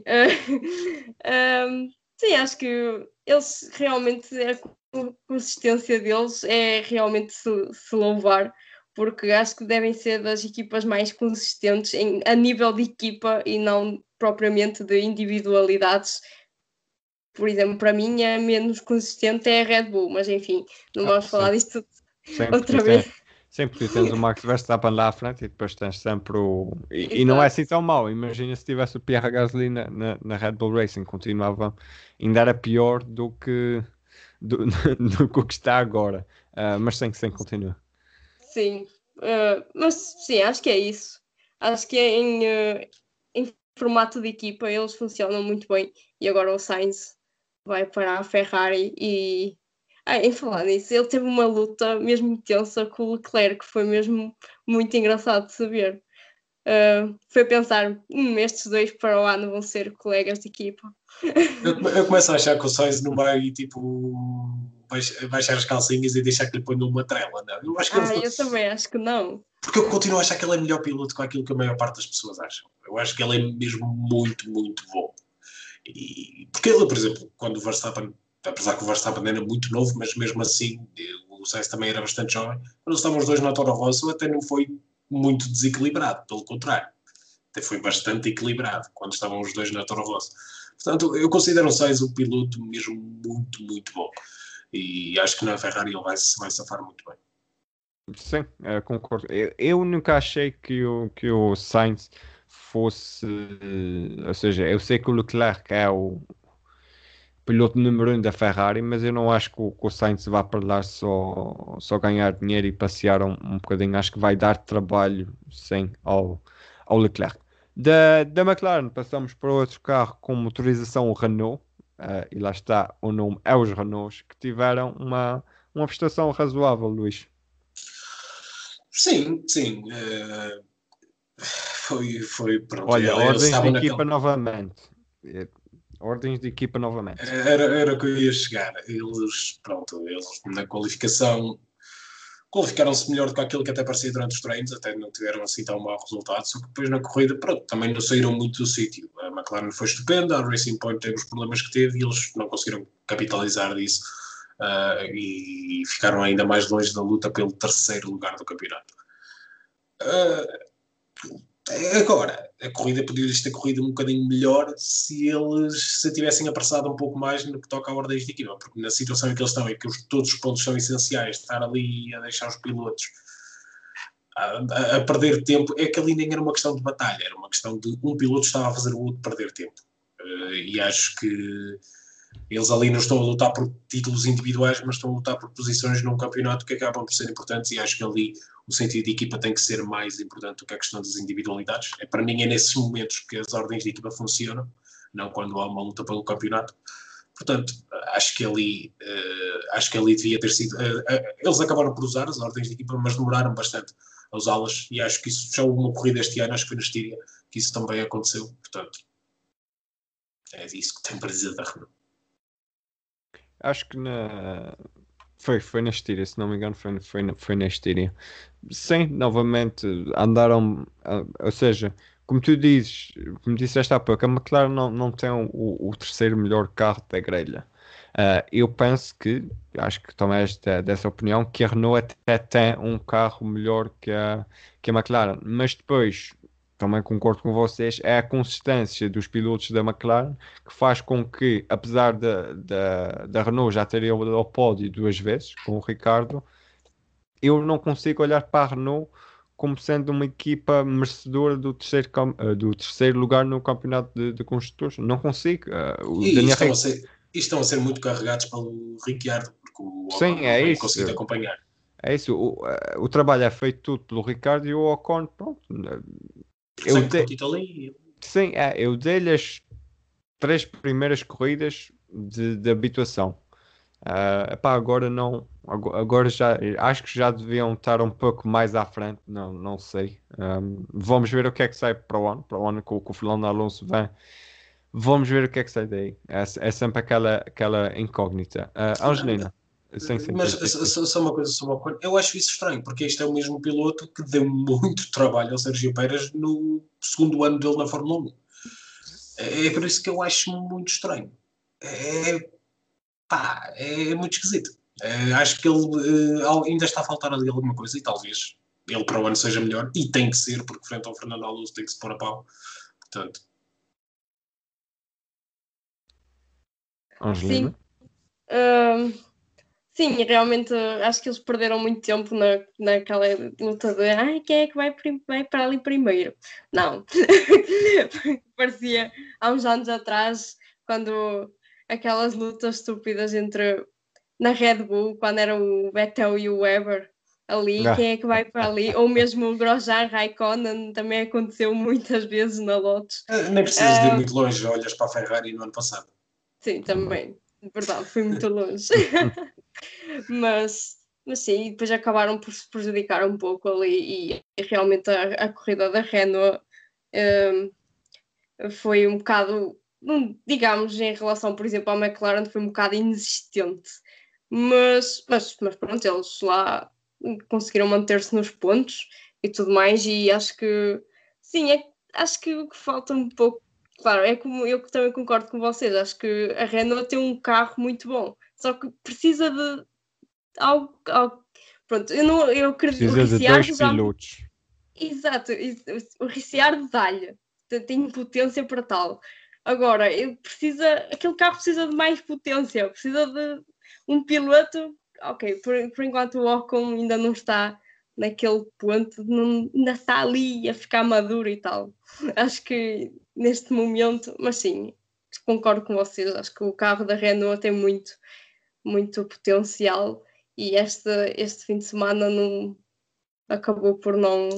uh, um, sim, acho que eles realmente, a consistência deles é realmente se, se louvar, porque acho que devem ser das equipas mais consistentes em, a nível de equipa e não propriamente de individualidades. Por exemplo, para mim a menos consistente é a Red Bull, mas enfim, não Ah, vamos sim. falar disto Sim, outra porque vez. tem, sim, porque tens o Max Verstappen lá à frente e depois tens sempre o. E, e não é Exato. assim tão mau. Imagina se tivesse o Pierre Gasly na, na, na Red Bull Racing, continuava, ainda era pior do que, do, do que o que está agora. Ah, mas sim, sim, continua. Sim, uh, mas sim, acho que é isso. Acho que em, uh, em formato de equipa eles funcionam muito bem e agora o Sainz vai para a Ferrari e ah, em falar nisso, ele teve uma luta mesmo tensa com o Leclerc, que foi mesmo muito engraçado de saber. Uh, foi pensar, hum, estes dois para o ano vão ser colegas de equipa. Eu, come- eu começo a achar que o Sainz não vai tipo baix- baixar as calcinhas e deixar que lhe ponham uma trela, não. Eu acho que Ah, ele, eu também acho que não. porque eu continuo a achar que ele é melhor piloto que aquilo que a maior parte das pessoas acham. Eu acho que ele é mesmo muito, muito bom. E, porque ele, por exemplo, quando o Verstappen, apesar que o Verstappen era muito novo, mas mesmo assim o Sainz também era bastante jovem, quando estavam os dois na Toro Rosso até não foi muito desequilibrado, pelo contrário, até foi bastante equilibrado quando estavam os dois na Toro Rosso. Portanto, eu considero o Sainz um piloto mesmo muito, muito bom. E acho que na Ferrari ele vai, vai safar muito bem. Sim, eh, concordo. Eu, eu nunca achei que o, que o Sainz fosse, ou seja, eu sei que o Leclerc é o piloto número um da Ferrari, mas eu não acho que o, que o Sainz vá para lá só, só ganhar dinheiro e passear um, um bocadinho. Acho que vai dar trabalho, sim, ao, ao Leclerc. Da, da McLaren passamos para outro carro com motorização Renault, eh, e lá está, o nome é os Renaults, que tiveram uma, uma prestação razoável, Luís. Sim, sim. eh, foi, foi, pronto. Olha, Eles ordens de estavam equipa naquele. novamente. Eh, Ordens de equipa novamente. Era, era o que eu ia chegar. Eles, pronto, eles na qualificação qualificaram-se melhor do que aquilo que até parecia durante os treinos, até não tiveram assim tão mau resultado, só que depois na corrida, pronto, também não saíram muito do sítio. A McLaren foi estupenda, a Racing Point teve os problemas que teve e eles não conseguiram capitalizar disso, uh, e ficaram ainda mais longe da luta pelo terceiro lugar do campeonato. Uh, Agora, a corrida podia-lhes ter corrido um bocadinho melhor se eles se tivessem apressado um pouco mais no que toca a ordens de equipa, porque na situação em que eles estão, em que os, todos os pontos são essenciais, estar ali a deixar os pilotos a, a, a perder tempo, é que ali nem era uma questão de batalha, era uma questão de um piloto estava a fazer o outro perder tempo. Uh, e acho que eles ali não estão a lutar por títulos individuais, mas estão a lutar por posições num campeonato que acabam por ser importantes, e acho que ali o sentido de equipa tem que ser mais importante do que a questão das individualidades. É, para mim é nesses momentos que as ordens de equipa funcionam, não quando há uma luta pelo campeonato. Portanto, acho que ali, uh, acho que ali devia ter sido... Uh, uh, eles acabaram por usar as ordens de equipa, mas demoraram bastante a usá-las, e acho que isso já houve uma corrida este ano, acho que foi na Estíria, que isso também aconteceu. Portanto, é isso que tenho para dizer da Renault. Acho que na... Foi, foi na Estíria, se não me engano, foi, foi, na- foi na Estíria. Sim, novamente andaram, ah, ou seja, como tu dizes, como disseste há pouco, a McLaren não, não tem o, o terceiro melhor carro da grelha. Ah, eu penso que, acho que também és de- dessa opinião, que a Renault até tem um carro melhor que a, que a McLaren, mas depois, também concordo com vocês, é a consistência dos pilotos da McLaren que faz com que, apesar da, da, da Renault já ter ido ao pódio duas vezes com o Ricardo, eu não consigo olhar para a Renault como sendo uma equipa merecedora do terceiro, cam- eh, do terceiro lugar no campeonato de, de construtores. Não consigo. Eh, o E Daniel estão a Ricciardo, ser, e estão a ser muito carregados pelo Ricciardo, porque o Ocon sim, não é tem isso. conseguido acompanhar. É isso. O, eh, o trabalho é feito tudo pelo Ricardo e o Ocon, pronto. eh, Eu Segue com o de, título ali. sim, é, eu dei-lhe as três primeiras corridas de, de habituação. Ah, epá, agora não, ago- agora já acho que já deviam estar um pouco mais à frente, não, não sei. Ahm, vamos ver o que é que sai para o ano, para o ano que o, que o Fernando Alonso vem. Vamos ver o que é que sai daí. É, é sempre aquela, aquela incógnita. Ah, Angelina, sim, sim, Mas tens dito isso. só, só uma coisa, só uma coisa, eu acho isso estranho, porque este é o mesmo piloto que deu muito trabalho ao Sérgio Pérez no segundo ano dele na Fórmula um. É, é por isso que eu acho muito estranho. É, pá, é muito esquisito. É, acho que ele eh, ainda está a faltar ali alguma coisa, e talvez ele para o ano seja melhor, e tem que ser, porque frente ao Fernando Alonso tem que se pôr a pau. Portanto, Sim, Angelina. hum, sim, realmente uh, acho que eles perderam muito tempo na, naquela luta de ai, quem é que vai, prim- vai para ali primeiro? Não. Parecia há uns anos atrás, quando aquelas lutas estúpidas entre na Red Bull, quando era o Vettel e o Weber ali, Ah, quem é que vai para ali? Ou mesmo o Grosjean Raikkonen também aconteceu muitas vezes na Lotus. eh, nem precisas de ir Ah, muito longe, olhas para a Ferrari no ano passado. sim, também. Verdade, fui muito longe. mas, mas sim, depois acabaram por se prejudicar um pouco ali e, e realmente a, a corrida da Renault um, foi um bocado, não, digamos, em relação, por exemplo, à McLaren, foi um bocado inexistente. Mas, mas, mas pronto, eles lá conseguiram manter-se nos pontos e tudo mais, e acho que sim, é, acho que o que falta um pouco, claro, é como eu que também concordo com vocês, acho que a Renault tem um carro muito bom, só que precisa de algo, algo pronto, eu não, eu acredito, o precisa de dois Ricciardo já, pilotos. exato, o Ricciardo dá-lhe, tem potência para tal. Agora, ele precisa, aquele carro precisa de mais potência, precisa de um piloto. Ok, por, por enquanto o Ocon ainda não está naquele ponto de não, ainda está ali a ficar maduro e tal. Acho que neste momento, mas sim, concordo com vocês, acho que o carro da Renault tem muito, muito potencial e este, este fim de semana não, acabou por não,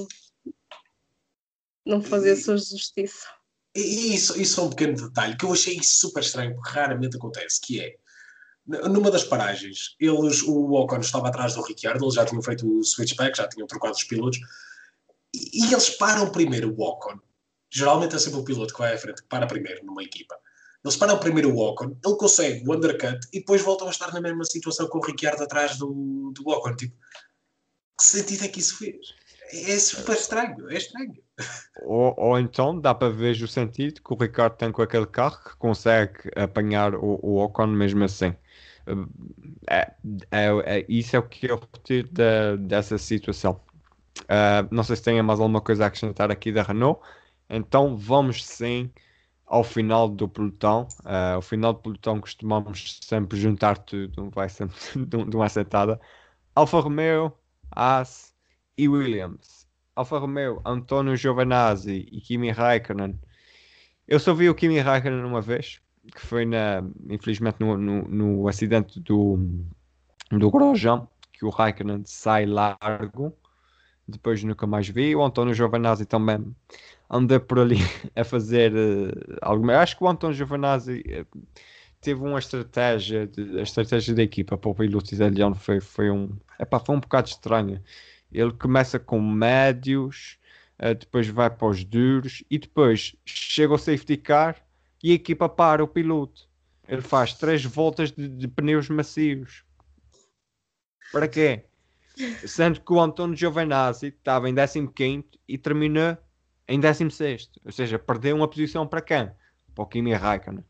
não fazer sua justiça. E isso, isso é um pequeno detalhe que eu achei super estranho, porque raramente acontece, que é, numa das paragens, eles, o Ocon estava atrás do Ricciardo, eles já tinham feito o switchback, já tinham trocado os pilotos, e, e eles param primeiro o Ocon. Geralmente é sempre o piloto que vai à frente, que para primeiro numa equipa. Eles param primeiro o Ocon, ele consegue o undercut e depois voltam a estar na mesma situação com o Ricciardo atrás do, do Ocon. Tipo, que sentido é que isso fez? É super estranho, é estranho. Ou, ou então dá para ver o sentido que o Ricardo tem com aquele carro que consegue apanhar o, o Ocon mesmo assim. É, é, é, isso é o que eu retiro da, dessa situação. Uh, não sei se tenha mais alguma coisa a acrescentar aqui da Renault. Então vamos sim ao final do pelotão. Uh, ao final do pelotão costumamos sempre juntar tudo, vai sempre de, de uma sentada. Alfa Romeo, Haas e Williams. Alfa Romeo, António Giovinazzi e Kimi Raikkonen. Eu só vi o Kimi Raikkonen uma vez, que foi na, infelizmente no, no, no acidente do, do Grosjean, que o Raikkonen sai largo. Depois nunca mais vi. O António Giovinazzi também anda por ali a fazer uh, alguma. Acho que o António Giovinazzi uh, teve uma estratégia, de, a estratégia da equipa para o piloto italiano foi, foi um, epá, foi um bocado estranha. Ele começa com médios, uh, depois vai para os duros e depois chega ao safety car e a equipa para o piloto. Ele faz três voltas de, de pneus macios. Para quê? Sendo que o António Giovinazzi estava em décimo quinto e terminou em décimo sexto. Ou seja, perdeu uma posição para quem? Para o Kimi Raikkonen.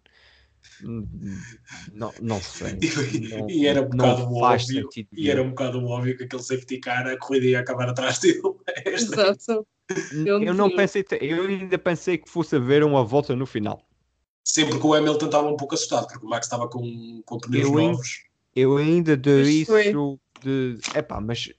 Não, não sei. Não, e era um não bocado faz óbvio. sentido E nenhum. era um bocado óbvio que aquele safety car, a corrida ia acabar atrás dele. É estranho. Exato. Eu não pensei, eu ainda pensei que fosse haver uma volta no final. Sempre que o Hamilton estava um pouco assustado, porque o Max estava com, com pneus Eu, novos. eu ainda dou Isto foi. isso de. Epá, mas.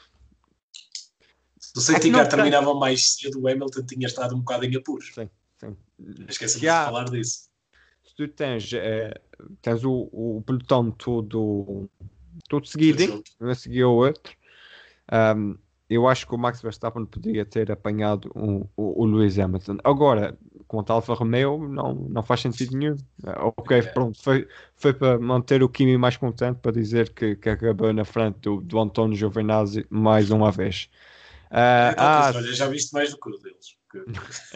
Se o É safety que não car tem- terminava mais cedo, o Hamilton tinha estado um bocado em apuros. Sim, sim. Esqueci-me de Já, falar disso. se tu tens, eh, tens o, o pelotão todo, todo Tudo seguido, junto. um a seguir ao outro, ahm, eu acho que o Max Verstappen poderia ter apanhado o, o, o Lewis Hamilton. Agora, quanto ao Alfa Romeo, não, não faz sentido nenhum. Ah, ok, É. pronto, foi, foi para manter o Kimi mais contente, para dizer que, que acabou na frente do, do António Giovinazzi mais uma vez. É tal Ah, coisa, ah, olha, já viste mais do que o deles. Porque-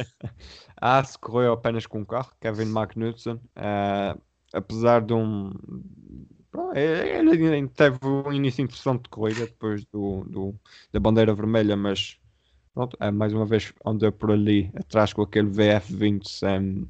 Ah, se correu apenas com um carro, Kevin Magnussen, eh, apesar de um. Pronto, eh, ele ainda teve um início interessante de corrida depois do, do- da bandeira vermelha, mas pronto, eh, mais uma vez andou por ali atrás com aquele V F vinte sem,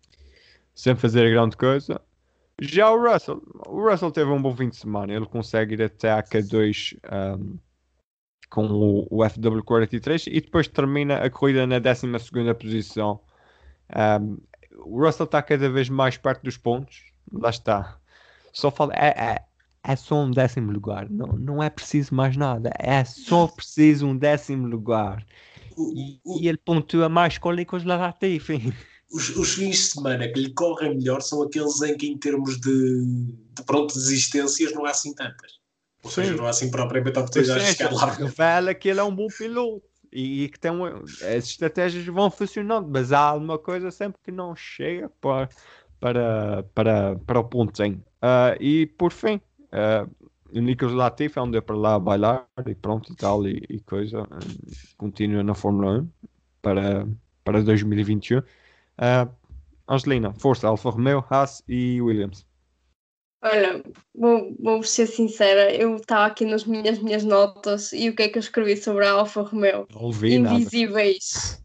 sem fazer grande coisa. Já o Russell, o Russell teve um bom fim de semana, ele consegue ir até a Q dois ahm, com o, o F W quarenta e três e depois termina a corrida na décima segunda posição. Um, o Russell está cada vez mais perto dos pontos. Lá está. Só fala, é, é, é só um décimo lugar. Não, não é preciso mais nada. É só preciso um décimo lugar. o- E, o- e ele pontua mais que o Nicolas Latifi. os, os fins de semana que lhe correm melhor são aqueles em que, em termos de, de pronto, desistências, não há assim tantas. Ou seja, Sim. não há assim propriamente Ou oportunidades de seja, chegar lá. revela que ele é um bom piloto. E, e que tem uma, as estratégias vão funcionando. Mas há alguma coisa sempre que não chega para, para, para, para o pontinho. Ah, e por fim. ah, o Nicolas Latifi andou para lá a bailar e pronto e tal e, e coisa. hum, Continua na Fórmula um para, para dois mil e vinte e um. Ah, Angelina, força, Alfa Romeo, Haas e Williams. Olha, vou, vou ser sincera, eu estava aqui nas minhas, minhas notas e o que é que eu escrevi sobre a Alfa Romeo? Não ouvi nada. Invisíveis.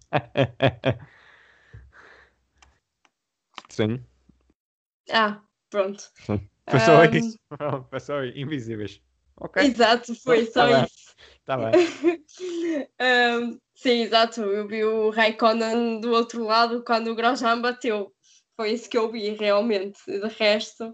Sim, Ah, pronto. sim. Foi só Ahm, isso. Foi só isso. Invisíveis. Ok. exato, foi Tá só bem, isso. tá bem. Ahm, sim, exato. Eu vi o Raikkonen do outro lado quando o Grosjean bateu. Foi isso que eu vi realmente. De resto,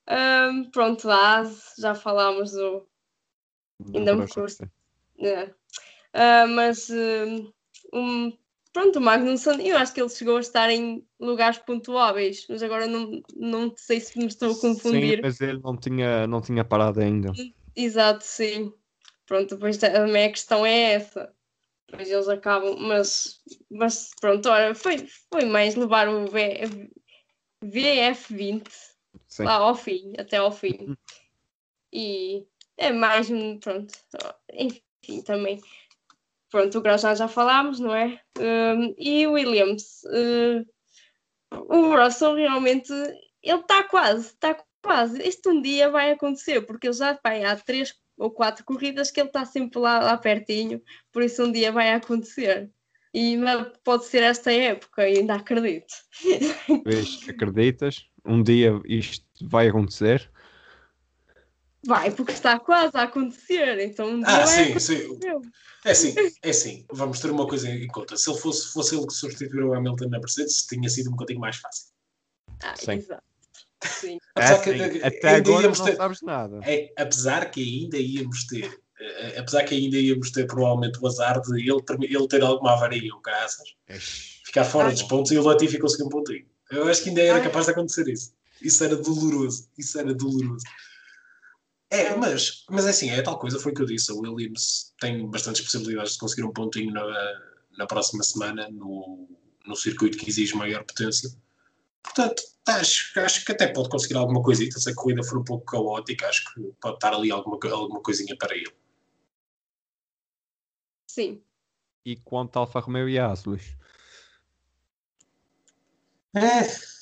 ahm, pronto, da AS, já falámos do. Do Ainda me Grosjean, custa. sim. É, Uh, mas uh, um, pronto, o Magnussen, eu acho que ele chegou a estar em lugares pontuáveis, mas agora não, não sei se me estou a confundir. Sim, mas ele não tinha, não tinha parado ainda. Exato, sim. Pronto, depois a minha questão é essa. Depois eles acabam, mas, mas pronto, olha, foi, foi mais levar o V F vinte Sim. lá ao fim, até ao fim. E é mais um, pronto, enfim, também. Pronto, o Grosjean já falámos, não é? Um, e o Williams, uh, o Russell realmente, ele está quase, está quase. Este um dia vai acontecer, porque ele já vai há três ou quatro corridas que ele está sempre lá, lá pertinho, por isso um dia vai acontecer. E pode ser esta época, ainda acredito. Vês, acreditas? Um dia isto vai acontecer? Vai, porque está quase a acontecer, então um dia Ah, vai sim, acontecer. sim. É assim, é assim. Vamos ter uma coisa em conta. Se ele fosse, fosse ele que substituir o Hamilton na Mercedes, tinha sido um bocadinho mais fácil. Ah, Sim. exato. Sim. Apesar É, que, sim. eh, Até ainda agora íamos não ter, sabes nada. é, apesar que ainda íamos ter, eh, apesar que ainda íamos ter provavelmente o azar de ele ter, ele ter alguma avaria ou graças, ficar fora Ai. dos pontos e o Latifi conseguir um pontinho. Eu acho que ainda era Ai. capaz de acontecer isso. Isso era doloroso. Isso era doloroso. É, Ai. mas, mas é assim, é tal coisa, foi o que eu disse. A Williams tem bastantes possibilidades de conseguir um pontinho na, na próxima semana no, no circuito que exige maior potência. Portanto, acho, acho que até pode conseguir alguma coisita. Se a corrida for um pouco caótica, acho que pode estar ali alguma, alguma coisinha para ele. Sim. E quanto ao Alfa Romeo e Haas, Luís? É.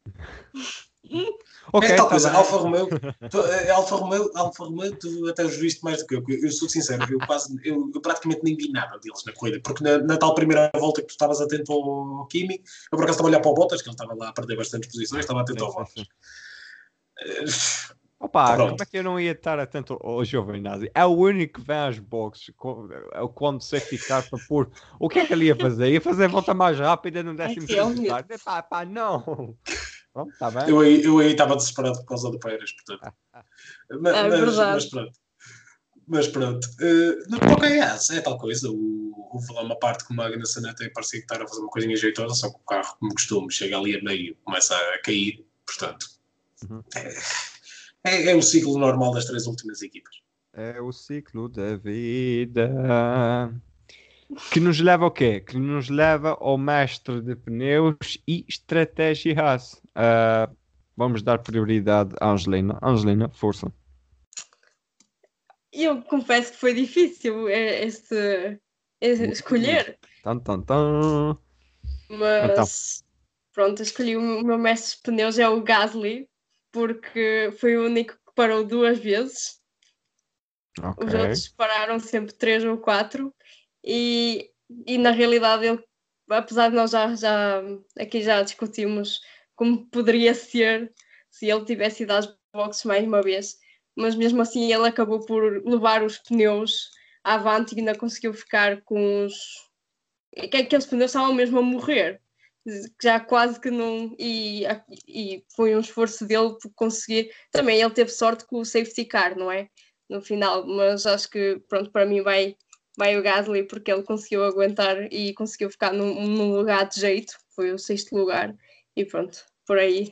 Ok, É tal tá coisa, bem. Alfa Romeo, tu, é, Alfa Romeo, Alfa Romeo, tu até os viste mais do que eu. Eu, eu sou sincero, eu quase, eu, eu praticamente nem vi nada deles na corrida, porque na, na tal primeira volta que tu estavas atento ao Kimi, eu por acaso estava a olhar para o Bottas, que ele estava lá a perder bastantes posições, estava atento Sim, ao sim, Bottas. sim. Opa, Pronto. como é que eu não ia estar atento ao Giovinazzi? É o único que vem às boxes quando safety car para pôr. O que é que ele ia fazer? Ia fazer a volta mais rápida no décimo quinto lugar? Pá, pá, não. Pronto, está bem. Eu aí, eu aí estava desesperado por causa do Pérez, portanto. Mas, É mas, verdade. mas pronto. Mas pronto. Uh, no que toca a Haas, é tal coisa. O, houve lá uma parte que o Magnussen até parecia que estava a fazer uma coisinha jeitosa, só que o carro, como costume, chega ali a meio, começa a cair. Portanto, Uhum. é, é, é o ciclo normal das três últimas equipas. É o ciclo da vida. Que nos leva ao quê? Que nos leva ao mestre de pneus e estratégia Haas. Uh, vamos dar prioridade à Angelina. Angelina, força. Eu confesso que foi difícil este, este escolher, Tan, tan, tan. mas Então. pronto, escolhi o meu mestre de pneus é o Gasly, porque foi o único que parou duas vezes. Ok. Os outros pararam sempre três ou quatro e, e na realidade ele, apesar de nós já, já aqui já discutimos como poderia ser se ele tivesse ido às boxes mais uma vez, mas mesmo assim ele acabou por levar os pneus avante e ainda conseguiu ficar com os que aqueles pneus estavam mesmo a morrer, já quase que não e, e foi um esforço dele por conseguir, também ele teve sorte com o safety car, não é? No final, mas acho que pronto, para mim vai, vai o Gasly porque ele conseguiu aguentar e conseguiu ficar num, num lugar de jeito, foi o sexto lugar e pronto, por aí.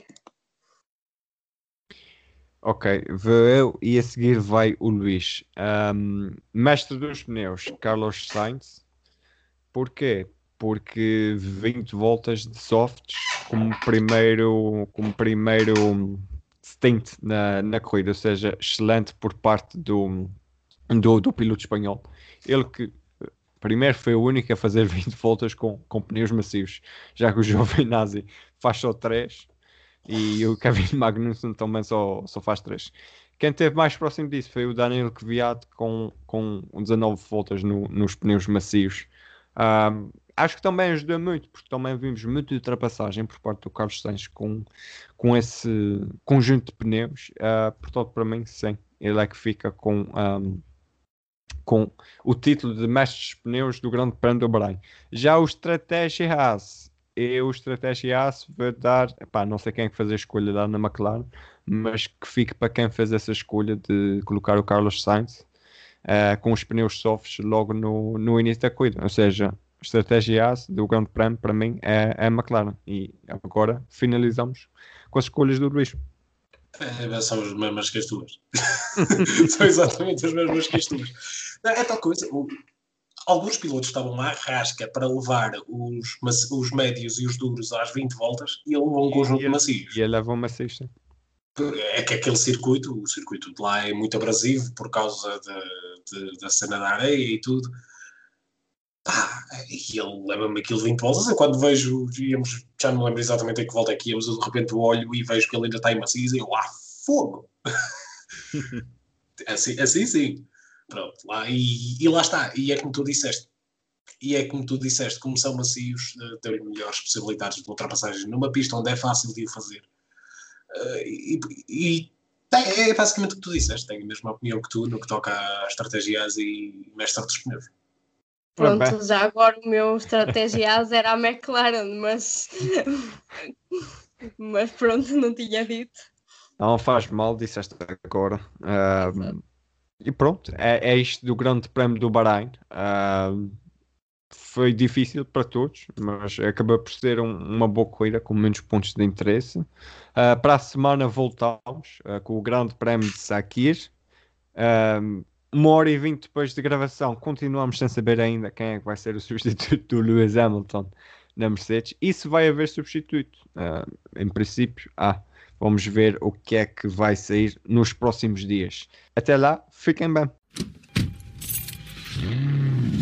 Ok, vou eu e a seguir vai o Luís. Um, mestre dos pneus, Carlos Sainz. Porquê? Porque vinte voltas de softs como primeiro, como primeiro stint na, na corrida, ou seja, excelente por parte do, do, do piloto espanhol. Ele que primeiro foi o único a fazer vinte voltas com, com pneus macios, já que o Giovinazzi faz só três e o Kevin Magnussen também só, só faz três. Quem esteve mais próximo disso foi o Daniel Kvyat com, com dezanove voltas no, nos pneus macios. Um, acho que também ajudou muito, porque também vimos muita ultrapassagem por parte do Carlos Sainz com, com esse conjunto de pneus. Uh, portanto, para mim, sim, ele é que fica com, um, com o título de mestre dos pneus do Grande Prêmio do Bahrein. Já o Estratégia Haas, eu, o Estratégia Haas, vou dar, epá, não sei quem é que fez a escolha lá na McLaren, mas que fique para quem fez essa escolha de colocar o Carlos Sainz. uh, com os pneus softs logo no, no início da corrida. Ou seja, a estratégia do Grande Prémio para mim é, é a McLaren. E agora finalizamos com as escolhas do Luís. É, são as mesmas que as tuas. São exatamente as mesmas que as tuas. É tal coisa. O, alguns pilotos estavam lá à rasca para levar os, os médios e os duros às vinte voltas e ele levou um conjunto de macios. E ele levou um macios. É que aquele circuito, o circuito de lá é muito abrasivo por causa de, de, da cena da areia e tudo. Ah, e ele leva-me aquilo vinte voltas. Eu quando vejo, íamos, já não me lembro exatamente em que volta é que íamos, eu de repente olho e vejo que ele ainda está em macios e eu, ah, fogo! assim, assim sim. Pronto, lá, e, e lá está. E é como tu disseste. E é como tu disseste, como são macios, ter melhores possibilidades de ultrapassagem numa pista onde é fácil de o fazer. Uh, e, e é, é basicamente o que tu disseste. Tenho a mesma opinião que tu no que toca a estratégias e mestre dos pneus. Pronto, ah, já agora o meu estratégias era a McLaren, mas mas pronto, não tinha dito. Não faz mal, disseste agora. Uh, e pronto, é, é isto do Grande Prémio do Bahrein. Uh, foi difícil para todos, mas acabou por ser um, uma boa corrida com muitos pontos de interesse. Uh, para a semana voltamos uh, com o Grande Prémio de Sakir. Uh, uma hora e vinte depois de gravação, continuamos sem saber ainda quem é que vai ser o substituto do Lewis Hamilton na Mercedes. E se vai haver substituto? Uh, em princípio, ah, vamos ver o que é que vai sair nos próximos dias. Até lá, fiquem bem.